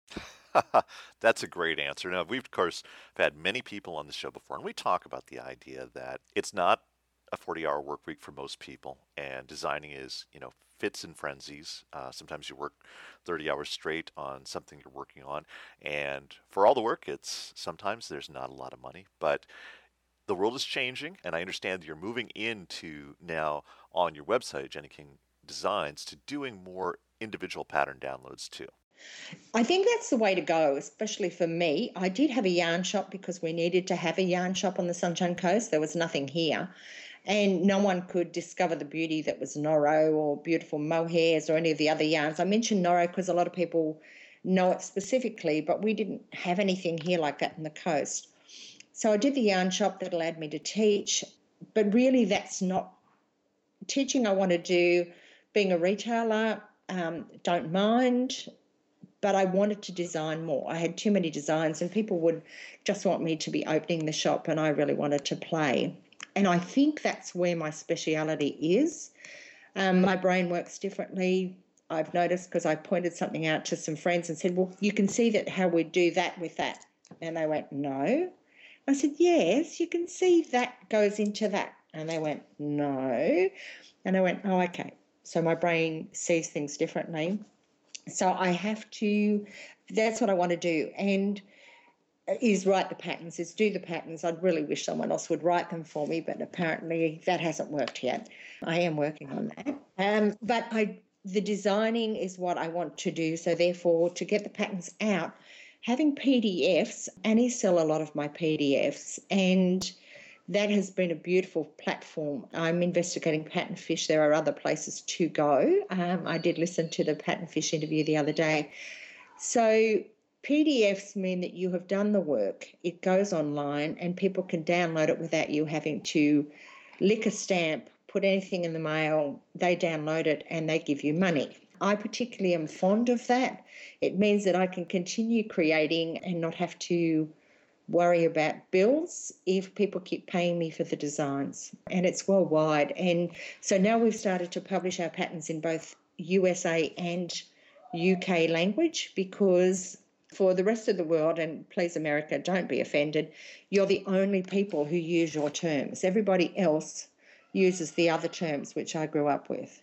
That's a great answer. Now, we've, of course, had many people on the show before, and we talk about the idea that it's not a forty-hour work week for most people, and designing is, you know, fits and frenzies. Uh, sometimes you work thirty hours straight on something you're working on, and for all the work, it's sometimes there's not a lot of money, but the world is changing, and I understand you're moving into now on your website, Jenny King Designs, to doing more individual pattern downloads too. I think that's the way to go, especially for me. I did have a yarn shop because we needed to have a yarn shop on the Sunshine Coast. There was nothing here. And no one could discover the beauty that was Noro or beautiful mohairs or any of the other yarns. I mentioned Noro because a lot of people know it specifically, but we didn't have anything here like that on the coast. So I did the yarn shop that allowed me to teach, but really that's not teaching I want to do. Being a retailer, um, don't mind, but I wanted to design more. I had too many designs and people would just want me to be opening the shop, and I really wanted to play. And I think that's where my speciality is. Um, my brain works differently. I've noticed because I pointed something out to some friends and said, well, you can see that how we do that with that. And they went, no. I said, yes, you can see that goes into that. And they went, no. And I went, oh, okay. So my brain sees things differently. So I have to, that's what I want to do. And is write the patterns, is do the patterns. I'd really wish someone else would write them for me, but apparently that hasn't worked yet. I am working on that. Um, but I, the designing is what I want to do. So therefore, to get the patterns out, having P D Fs, Annie sell a lot of my P D Fs, and that has been a beautiful platform. I'm investigating Pattern Fish. There are other places to go. Um, I did listen to the Pattern Fish interview the other day. So P D Fs mean that you have done the work. It goes online and people can download it without you having to lick a stamp, put anything in the mail. They download it and they give you money. I particularly am fond of that. It means that I can continue creating and not have to worry about bills if people keep paying me for the designs. And it's worldwide. And so now we've started to publish our patterns in both U S A and U K language, because for the rest of the world, and please America, don't be offended, you're the only people who use your terms. Everybody else uses the other terms which I grew up with.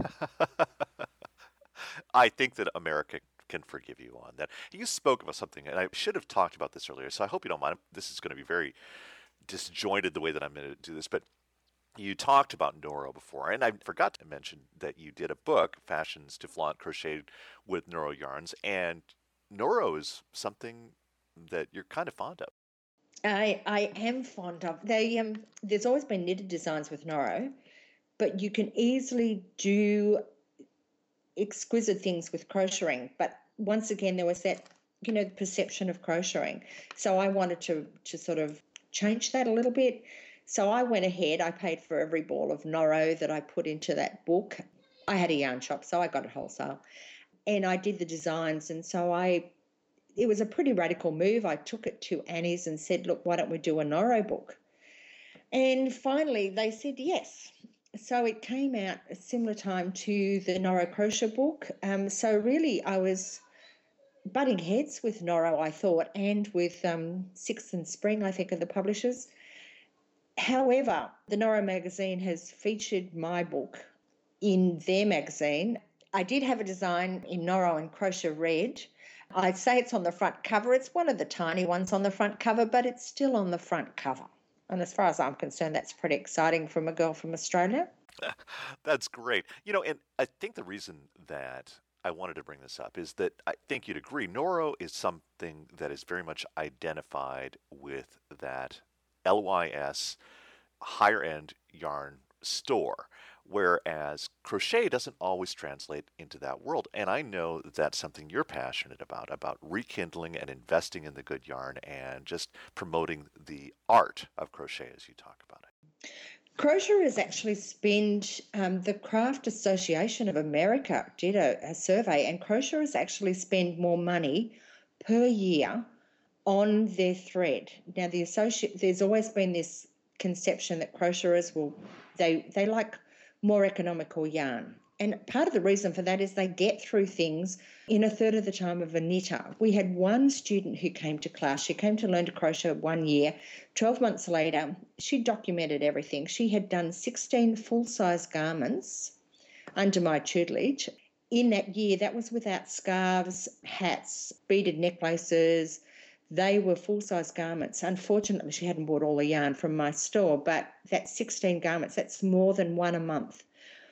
I think that America can forgive you on that. You spoke about something, and I should have talked about this earlier, so I hope you don't mind. This is going to be very disjointed the way that I'm going to do this, but you talked about Noro before, and I forgot to mention that you did a book, Fashions to Flaunt, Crocheted with Noro Yarns, and Noro is something that you're kind of fond of. I I am fond of. They um. There's always been knitted designs with Noro, but you can easily do exquisite things with crocheting. But once again, there was that, you know, perception of crocheting. So I wanted to to sort of change that a little bit. So I went ahead. I paid for every ball of Noro that I put into that book. I had a yarn shop, so I got it wholesale, and I did the designs. And so I. It was a pretty radical move. I took it to Annie's and said, look, why don't we do a Noro book? And finally they said yes. So it came out a similar time to the Noro crochet book. Um, so really I was butting heads with Noro, I thought, and with um, Sixth and Spring, I think, are the publishers. However, the Noro magazine has featured my book in their magazine. I did have a design in Noro and Crochet Red. I'd say it's on the front cover. It's one of the tiny ones on the front cover, but it's still on the front cover. And as far as I'm concerned, that's pretty exciting from a girl from Australia. That's great. You know, and I think the reason that I wanted to bring this up is that I think you'd agree Noro is something that is very much identified with that L Y S higher end yarn store, whereas crochet doesn't always translate into that world. And I know that that's something you're passionate about, about rekindling and investing in the good yarn and just promoting the art of crochet as you talk about it. Crochet actually spend, um, the Craft Association of America did a, a survey, and crocheters actually spend more money per year on their thread. Now, the associate, there's always been this conception that crocheters will, they, they like more economical yarn. And part of the reason for that is they get through things in a third of the time of a knitter. We had one student who came to class. She came to learn to crochet one year. twelve months later, she documented everything. She had done sixteen full-size garments under my tutelage. In that year, that was without scarves, hats, beaded necklaces. They were full-size garments. Unfortunately, she hadn't bought all the yarn from my store, but that's sixteen garments. That's more than one a month.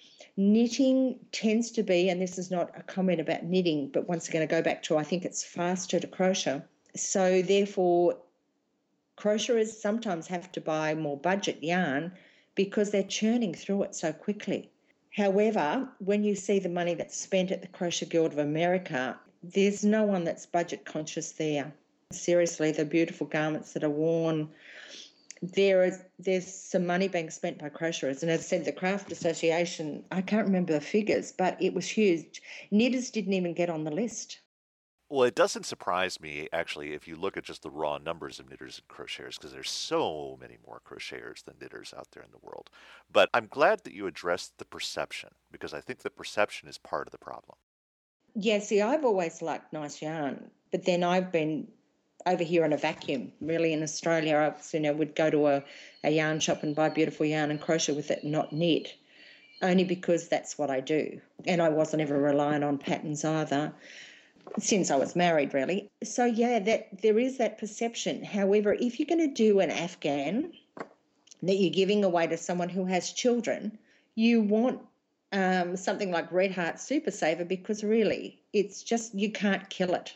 Knitting tends to be, and this is not a comment about knitting, but once again, I go back to I think it's faster to crochet. So therefore, crocheters sometimes have to buy more budget yarn because they're churning through it so quickly. However, when you see the money that's spent at the Crochet Guild of America, there's no one that's budget conscious there. Seriously, the beautiful garments that are worn, there is there's some money being spent by crocheters. And as I said, the Craft Association, I can't remember the figures, but it was huge. Knitters didn't even get on the list. Well, it doesn't surprise me, actually, if you look at just the raw numbers of knitters and crocheters, because there's so many more crocheters than knitters out there in the world. But I'm glad that you addressed the perception, because I think the perception is part of the problem. Yeah, see, I've always liked nice yarn, but then I've been over here in a vacuum, really. In Australia, I you know, would go to a, a yarn shop and buy beautiful yarn and crochet with it, not knit, only because that's what I do. And I wasn't ever relying on patterns either, since I was married, really. So, yeah, that there is that perception. However, if you're going to do an Afghan that you're giving away to someone who has children, you want um, something like Red Heart Super Saver, because really it's just, you can't kill it.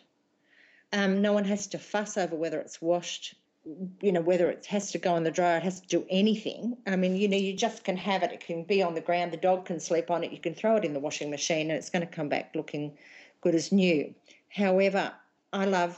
Um, no one has to fuss over whether it's washed, you know, whether it has to go in the dryer, it has to do anything. I mean, you know, you just can have it. It can be on the ground. The dog can sleep on it. You can throw it in the washing machine and it's going to come back looking good as new. However, I love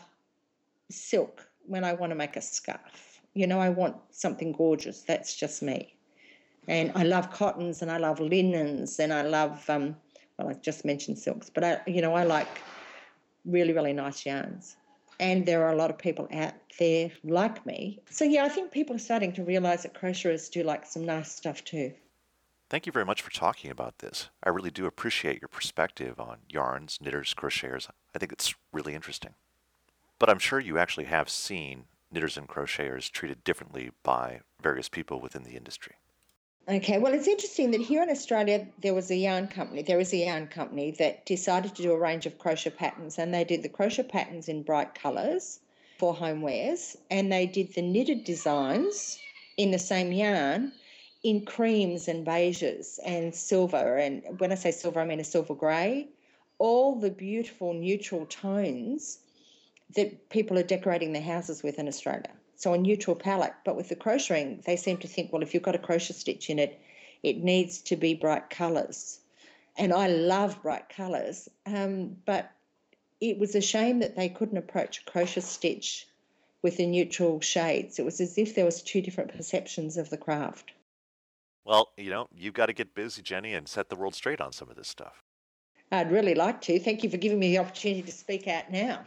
silk when I want to make a scarf. You know, I want something gorgeous. That's just me. And I love cottons and I love linens and I love, um, well, I just mentioned silks, but, I, you know, I like really, really nice yarns. And there are a lot of people out there like me. So, yeah, I think people are starting to realise that crocheters do like some nice stuff too. Thank you very much for talking about this. I really do appreciate your perspective on yarns, knitters, crocheters. I think it's really interesting. But I'm sure you actually have seen knitters and crocheters treated differently by various people within the industry. Okay, well, it's interesting that here in Australia, there was a yarn company, there is a yarn company that decided to do a range of crochet patterns, and they did the crochet patterns in bright colours for homewares, and they did the knitted designs in the same yarn in creams and beiges and silver. And when I say silver, I mean a silver grey, all the beautiful neutral tones that people are decorating their houses with in Australia. So a neutral palette. But with the crocheting, they seem to think, well, if you've got a crochet stitch in it, it needs to be bright colours. And I love bright colours, um, but it was a shame that they couldn't approach a crochet stitch with the neutral shades. It was as if there was two different perceptions of the craft. Well, you know, you've got to get busy, Jenny, and set the world straight on some of this stuff. I'd really like to. Thank you for giving me the opportunity to speak out now.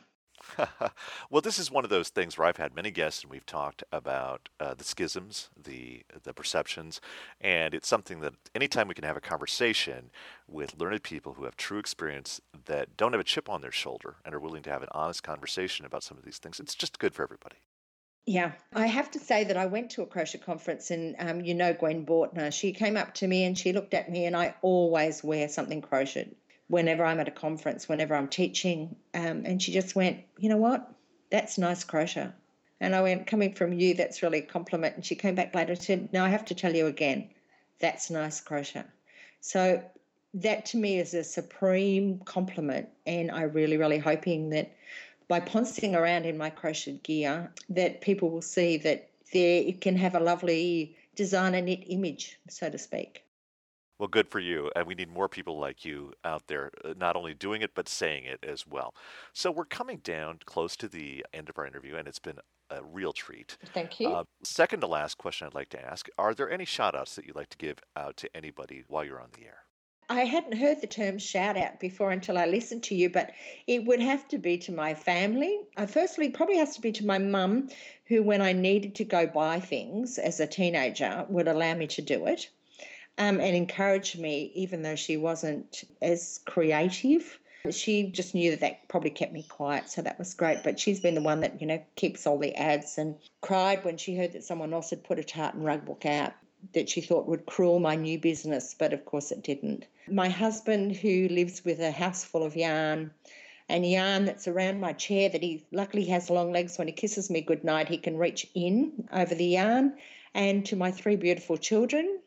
Well, this is one of those things where I've had many guests and we've talked about uh, the schisms, the the perceptions, and it's something that anytime we can have a conversation with learned people who have true experience that don't have a chip on their shoulder and are willing to have an honest conversation about some of these things, it's just good for everybody. Yeah, I have to say that I went to a crochet conference and um, you know Gwen Bortner, she came up to me and she looked at me, and I always wear something crocheted whenever I'm at a conference, whenever I'm teaching. Um, and she just went, you know what, that's nice crochet. And I went, coming from you, that's really a compliment. And she came back later and said, no, I have to tell you again, that's nice crochet. So that to me is a supreme compliment. And I'm really, really hoping that by pouncing around in my crocheted gear, that people will see that there it can have a lovely designer knit image, so to speak. Well, good for you. And we need more people like you out there, uh, not only doing it, but saying it as well. So we're coming down close to the end of our interview, and it's been a real treat. Thank you. Uh, second to last question I'd like to ask, are there any shout outs that you'd like to give out to anybody while you're on the air? I hadn't heard the term shout out before until I listened to you, but it would have to be to my family. Uh, firstly, probably has to be to my mum, who, when I needed to go buy things as a teenager, would allow me to do it. Um, and encouraged me, even though she wasn't as creative. She just knew that that probably kept me quiet, so that was great. But she's been the one that, you know, keeps all the ads, and cried when she heard that someone else had put a tartan rug book out that she thought would cruel my new business, but of course it didn't. My husband, who lives with a house full of yarn, and yarn that's around my chair, that he luckily has long legs. When he kisses me goodnight, he can reach in over the yarn. And to my three beautiful children,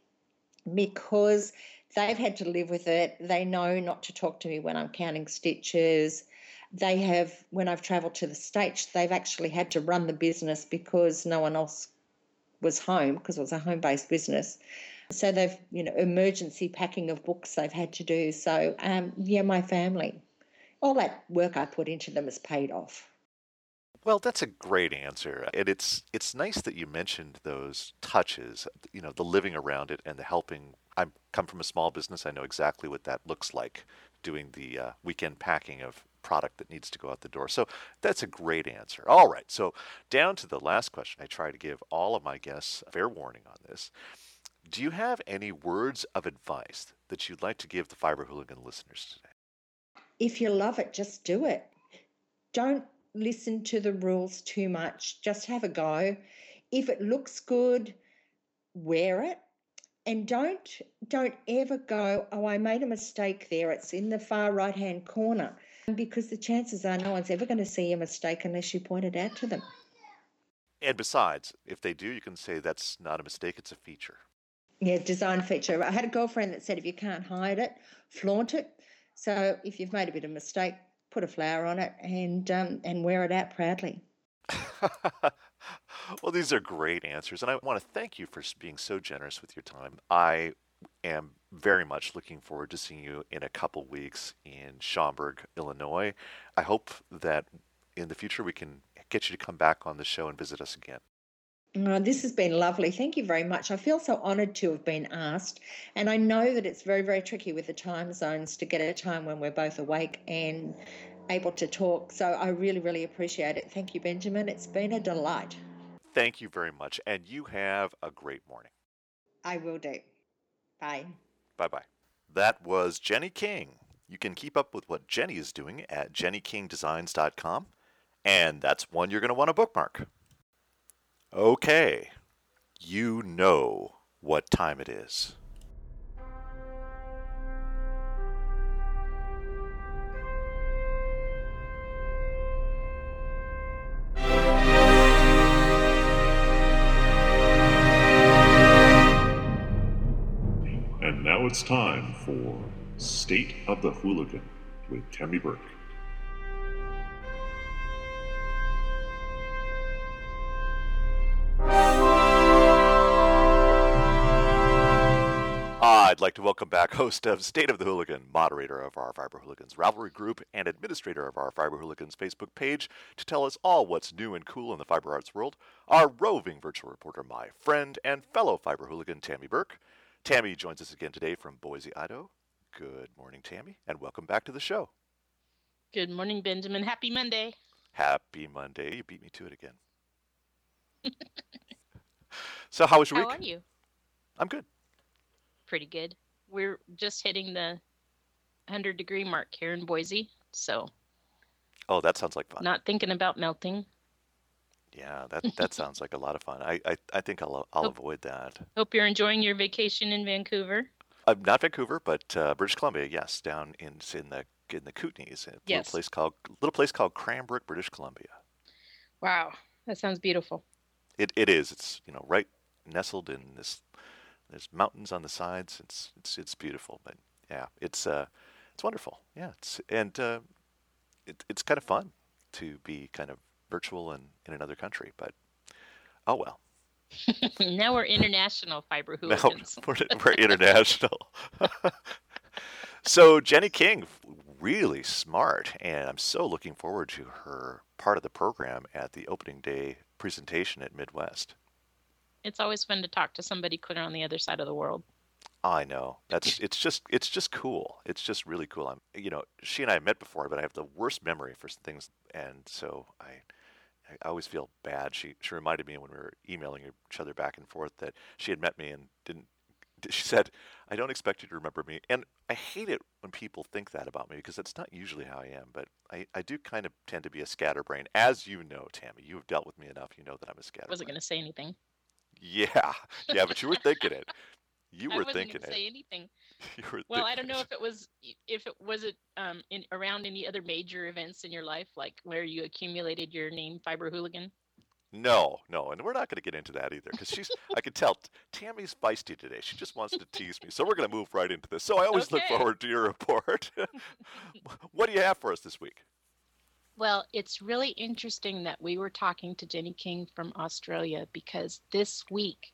because they've had to live with it. They know not to talk to me when I'm counting stitches. They have, when I've travelled to the States, they've actually had to run the business because no one else was home, because it was a home-based business. So they've, you know, emergency packing of books they've had to do. So, um, yeah, my family, all that work I put into them has paid off. Well, that's a great answer. And it's it's nice that you mentioned those touches, you know, the living around it and the helping. I come from a small business. I know exactly what that looks like, doing the uh, weekend packing of product that needs to go out the door. So that's a great answer. All right. So down to the last question. I try to give all of my guests a fair warning on this. Do you have any words of advice that you'd like to give the Fiber Hooligan listeners today? If you love it, just do it. Don't listen to the rules too much. Just have a go. If it looks good, wear it. And don't don't ever go, oh, I made a mistake there. It's in the far right-hand corner. Because the chances are no one's ever going to see a mistake unless you point it out to them. And besides, if they do, you can say that's not a mistake, it's a feature. Yeah, design feature. I had a girlfriend that said if you can't hide it, flaunt it. So if you've made a bit of a mistake, put a flower on it and um, and wear it out proudly. Well, these are great answers, and I want to thank you for being so generous with your time. I am very much looking forward to seeing you in a couple weeks in Schaumburg, Illinois. I hope that in the future we can get you to come back on the show and visit us again. Oh, this has been lovely. Thank you very much. I feel so honoured to have been asked. And I know that it's very, very tricky with the time zones to get at a time when we're both awake and able to talk. So I really, really appreciate it. Thank you, Benjamin. It's been a delight. Thank you very much, and you have a great morning. I will do. Bye. Bye-bye. That was Jenny King. You can keep up with what Jenny is doing at jenny king designs dot com, and that's one you're going to want to bookmark. Okay, you know what time it is. And now it's time for State of the Hooligan with Tammy Burke. I'd like to welcome back host of State of the Hooligan, moderator of our Fiber Hooligans Ravelry group, and administrator of our Fiber Hooligans Facebook page to tell us all what's new and cool in the fiber arts world, our roving virtual reporter, my friend and fellow Fiber Hooligan, Tammy Burke. Tammy joins us again today from Boise, Idaho. Good morning, Tammy, and welcome back to the show. Good morning, Benjamin. Happy Monday. Happy Monday. You beat me to it again. So how was your How week? are you? I'm good. Pretty good. We're just hitting the one hundred degree mark here in Boise, so Oh, that sounds like fun. not thinking about melting. Yeah, that that sounds like a lot of fun. I I, I think I'll I'll Hope- avoid that. Hope you're enjoying your vacation in Vancouver. Uh, not Vancouver, but uh, British Columbia. Yes, down in in the in the Kootenays, a Yes. little place called little place called Cranbrook, British Columbia. Wow, that sounds beautiful. It it is. It's you know right nestled in this. There's mountains on the sides. It's it's it's beautiful. But yeah, it's uh it's wonderful. Yeah, it's and uh, it, it's kind of fun to be kind of virtual and in another country. But oh well. Now we're international fiber Now hooligans. we're, we're international. So Jenny King, really smart, and I'm so looking forward to her part of the program at the opening day presentation at Midwest. It's always fun to talk to somebody clear on the other side of the world. I know. That's it's just it's just cool. It's just really cool. I'm you know, she and I met before, but I have the worst memory for some things, and so I I always feel bad. She she reminded me when we were emailing each other back and forth that she had met me and didn't. She said, "I don't expect you to remember me," and I hate it when people think that about me because it's not usually how I am. But I, I do kind of tend to be a scatterbrain, as you know, Tammy. You have dealt with me enough. You know that I'm a scatterbrain. Wasn't going to say anything. Yeah, yeah, but you were thinking it. You I were wasn't thinking going to it. say anything. You were Well, I don't thinking know it. if it was if it was it um in around any other major events in your life, like where you accumulated your name Fiber Hooligan. No, no, and we're not going to get into that either because she's. I can tell Tammy's feisty today. She just wants to tease me, so we're going to move right into this. So I always look Okay. forward to your report. What do you have for us this week? Well, it's really interesting that we were talking to Jenny King from Australia because this week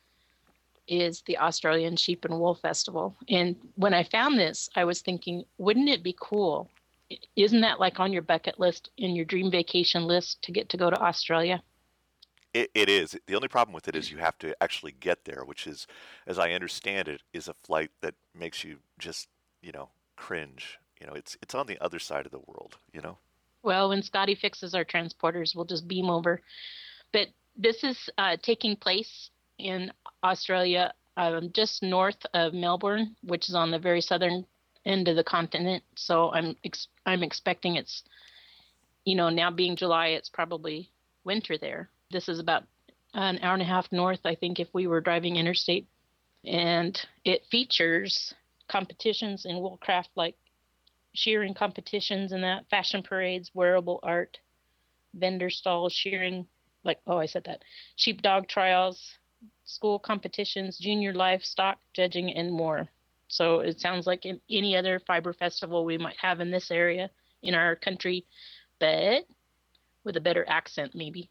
is the Australian Sheep and Wool Festival. And when I found this, I was thinking, wouldn't it be cool? I- Isn't that like on your bucket list, in your dream vacation list to get to go to Australia? It, it is. The only problem with it is you have to actually get there, which is, as I understand it, is a flight that makes you just, you know, cringe. You know, it's it's on the other side of the world. You know. Well, when Scotty fixes our transporters, we'll just beam over. But this is uh, taking place in Australia, um, just north of Melbourne, which is on the very southern end of the continent. So I'm ex- I'm expecting it's, you know, now being July, it's probably winter there. This is about an hour and a half north, I think, if we were driving interstate. And it features competitions in woolcraft like shearing competitions and that, fashion parades, wearable art, vendor stalls, shearing, like, oh, I said that, sheepdog trials, school competitions, junior livestock judging, and more. So it sounds like in any other fiber festival we might have in this area in our country, but with a better accent, maybe.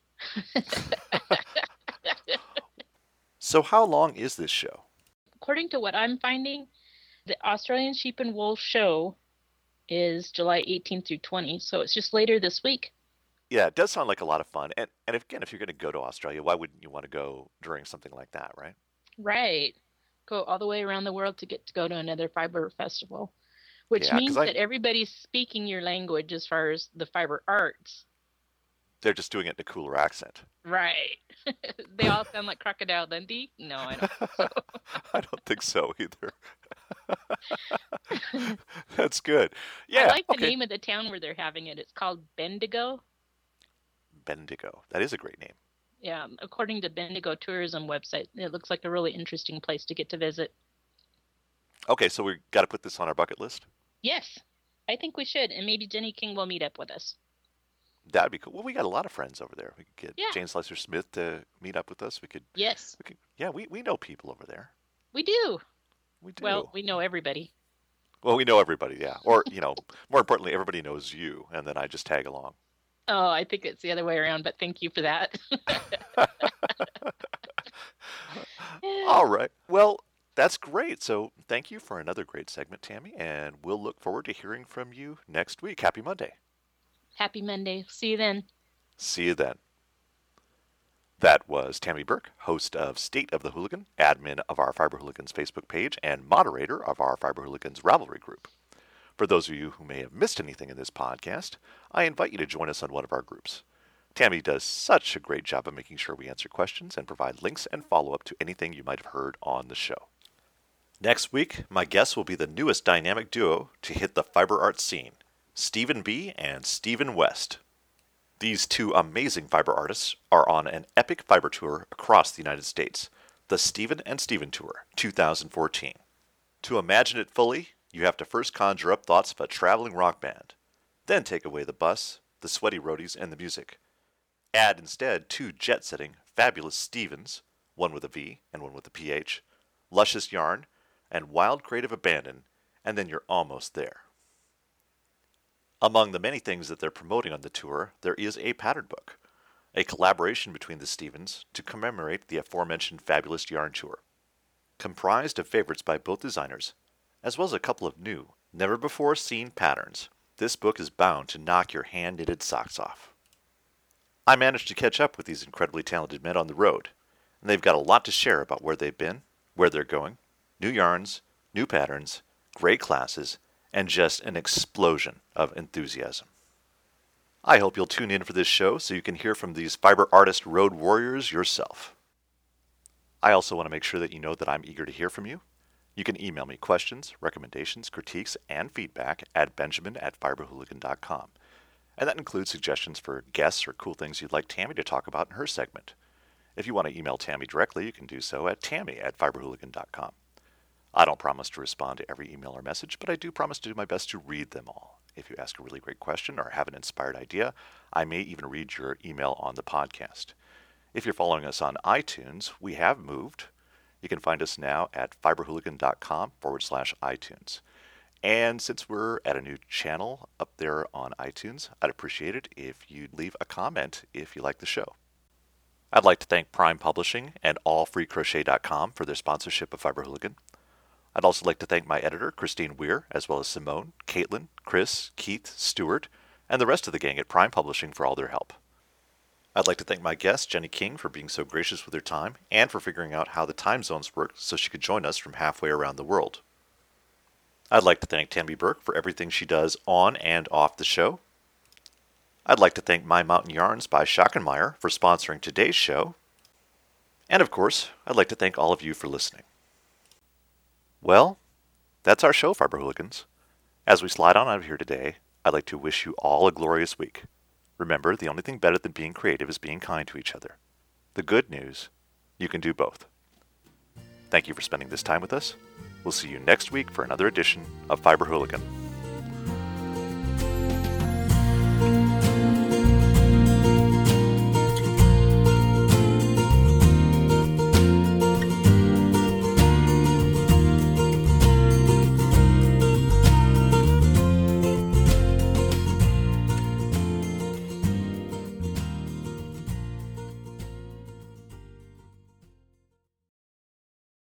So how long is this show? According to what I'm finding, the Australian Sheep and Wool Show is July eighteenth through twentieth, so it's just later this week. Yeah, it does sound like a lot of fun. And and if, again, if you're going to go to Australia, why wouldn't you want to go during something like that, right? Right. Go all the way around the world to get to go to another fiber festival. Which Yeah, means because I that everybody's speaking your language as far as the fiber arts. they're just doing it in a cooler accent. Right. They all sound like Crocodile Dundee? No, I don't think so. I don't think so either. That's good. I Yeah, like the okay. name of the town where they're having it. It's called Bendigo. Bendigo. That is a great name. Yeah, according to Bendigo tourism website, it looks like a really interesting place to get to visit. Okay, so we got to put this on our bucket list. Yes, I think we should, and maybe Jenny King will meet up with us. That'd be cool. Well, we got a lot of friends over there. We could get Yeah. Jane Slicer Smith to meet up with us. We could, Yes, we could, yeah, we, we know people over there. we do. We do. Well, we know everybody. Well, we know everybody, yeah. Or, you know, more importantly, everybody knows you, and then I just tag along. Oh, I think it's the other way around, but thank you for that. All right. Well, that's great. So thank you for another great segment, Tammy, and we'll look forward to hearing from you next week. Happy Monday. Happy Monday. See you then. See you then. That was Tammy Burke, host of State of the Hooligan, admin of our Fiber Hooligans Facebook page, and moderator of our Fiber Hooligans Ravelry group. For those of you who may have missed anything in this podcast, I invite you to join us on one of our groups. Tammy does such a great job of making sure we answer questions and provide links and follow-up to anything you might have heard on the show. Next week, my guests will be the newest dynamic duo to hit the fiber art scene, Stephen B. and Stephen West. These two amazing fiber artists are on an epic fiber tour across the United States, the Stephen and Stephen Tour two thousand fourteen. To imagine it fully, you have to first conjure up thoughts of a traveling rock band, then take away the bus, the sweaty roadies, and the music. Add instead two jet-setting, fabulous Stephens, one with a V and one with a P H, luscious yarn, and wild creative abandon, and then you're almost there. Among the many things that they're promoting on the tour, there is a pattern book, a collaboration between the Stephens to commemorate the aforementioned fabulous yarn tour. Comprised of favorites by both designers, as well as a couple of new, never-before-seen patterns, this book is bound to knock your hand-knitted socks off. I managed to catch up with these incredibly talented men on the road, and they've got a lot to share about where they've been, where they're going, new yarns, new patterns, great classes, and just an explosion of enthusiasm. I hope you'll tune in for this show so you can hear from these fiber artist road warriors yourself. I also want to make sure that you know that I'm eager to hear from you. You can email me questions, recommendations, critiques, and feedback at benjamin at fiberhooligan dot com. And that includes suggestions for guests or cool things you'd like Tammy to talk about in her segment. If you want to email Tammy directly, you can do so at tammy at fiberhooligan dot com. I don't promise to respond to every email or message, but I do promise to do my best to read them all. If you ask a really great question or have an inspired idea, I may even read your email on the podcast. If you're following us on iTunes, we have moved. You can find us now at fiberhooligan dot com forward slash iTunes. And since we're at a new channel up there on iTunes, I'd appreciate it if you'd leave a comment if you like the show. I'd like to thank Prime Publishing and all free crochet dot com for their sponsorship of Fiber Hooligan. I'd also like to thank my editor, Christine Weir, as well as Simone, Caitlin, Chris, Keith, Stewart, and the rest of the gang at Prime Publishing for all their help. I'd like to thank my guest, Jenny King, for being so gracious with her time and for figuring out how the time zones work so she could join us from halfway around the world. I'd like to thank Tammy Burke for everything she does on and off the show. I'd like to thank My Mountain Yarns by Schachenmeyer for sponsoring today's show. And of course, I'd like to thank all of you for listening. Well, that's our show, Fiber Hooligans. As we slide on out of here today, I'd like to wish you all a glorious week. Remember, the only thing better than being creative is being kind to each other. The good news, you can do both. Thank you for spending this time with us. We'll see you next week for another edition of Fiber Hooligan.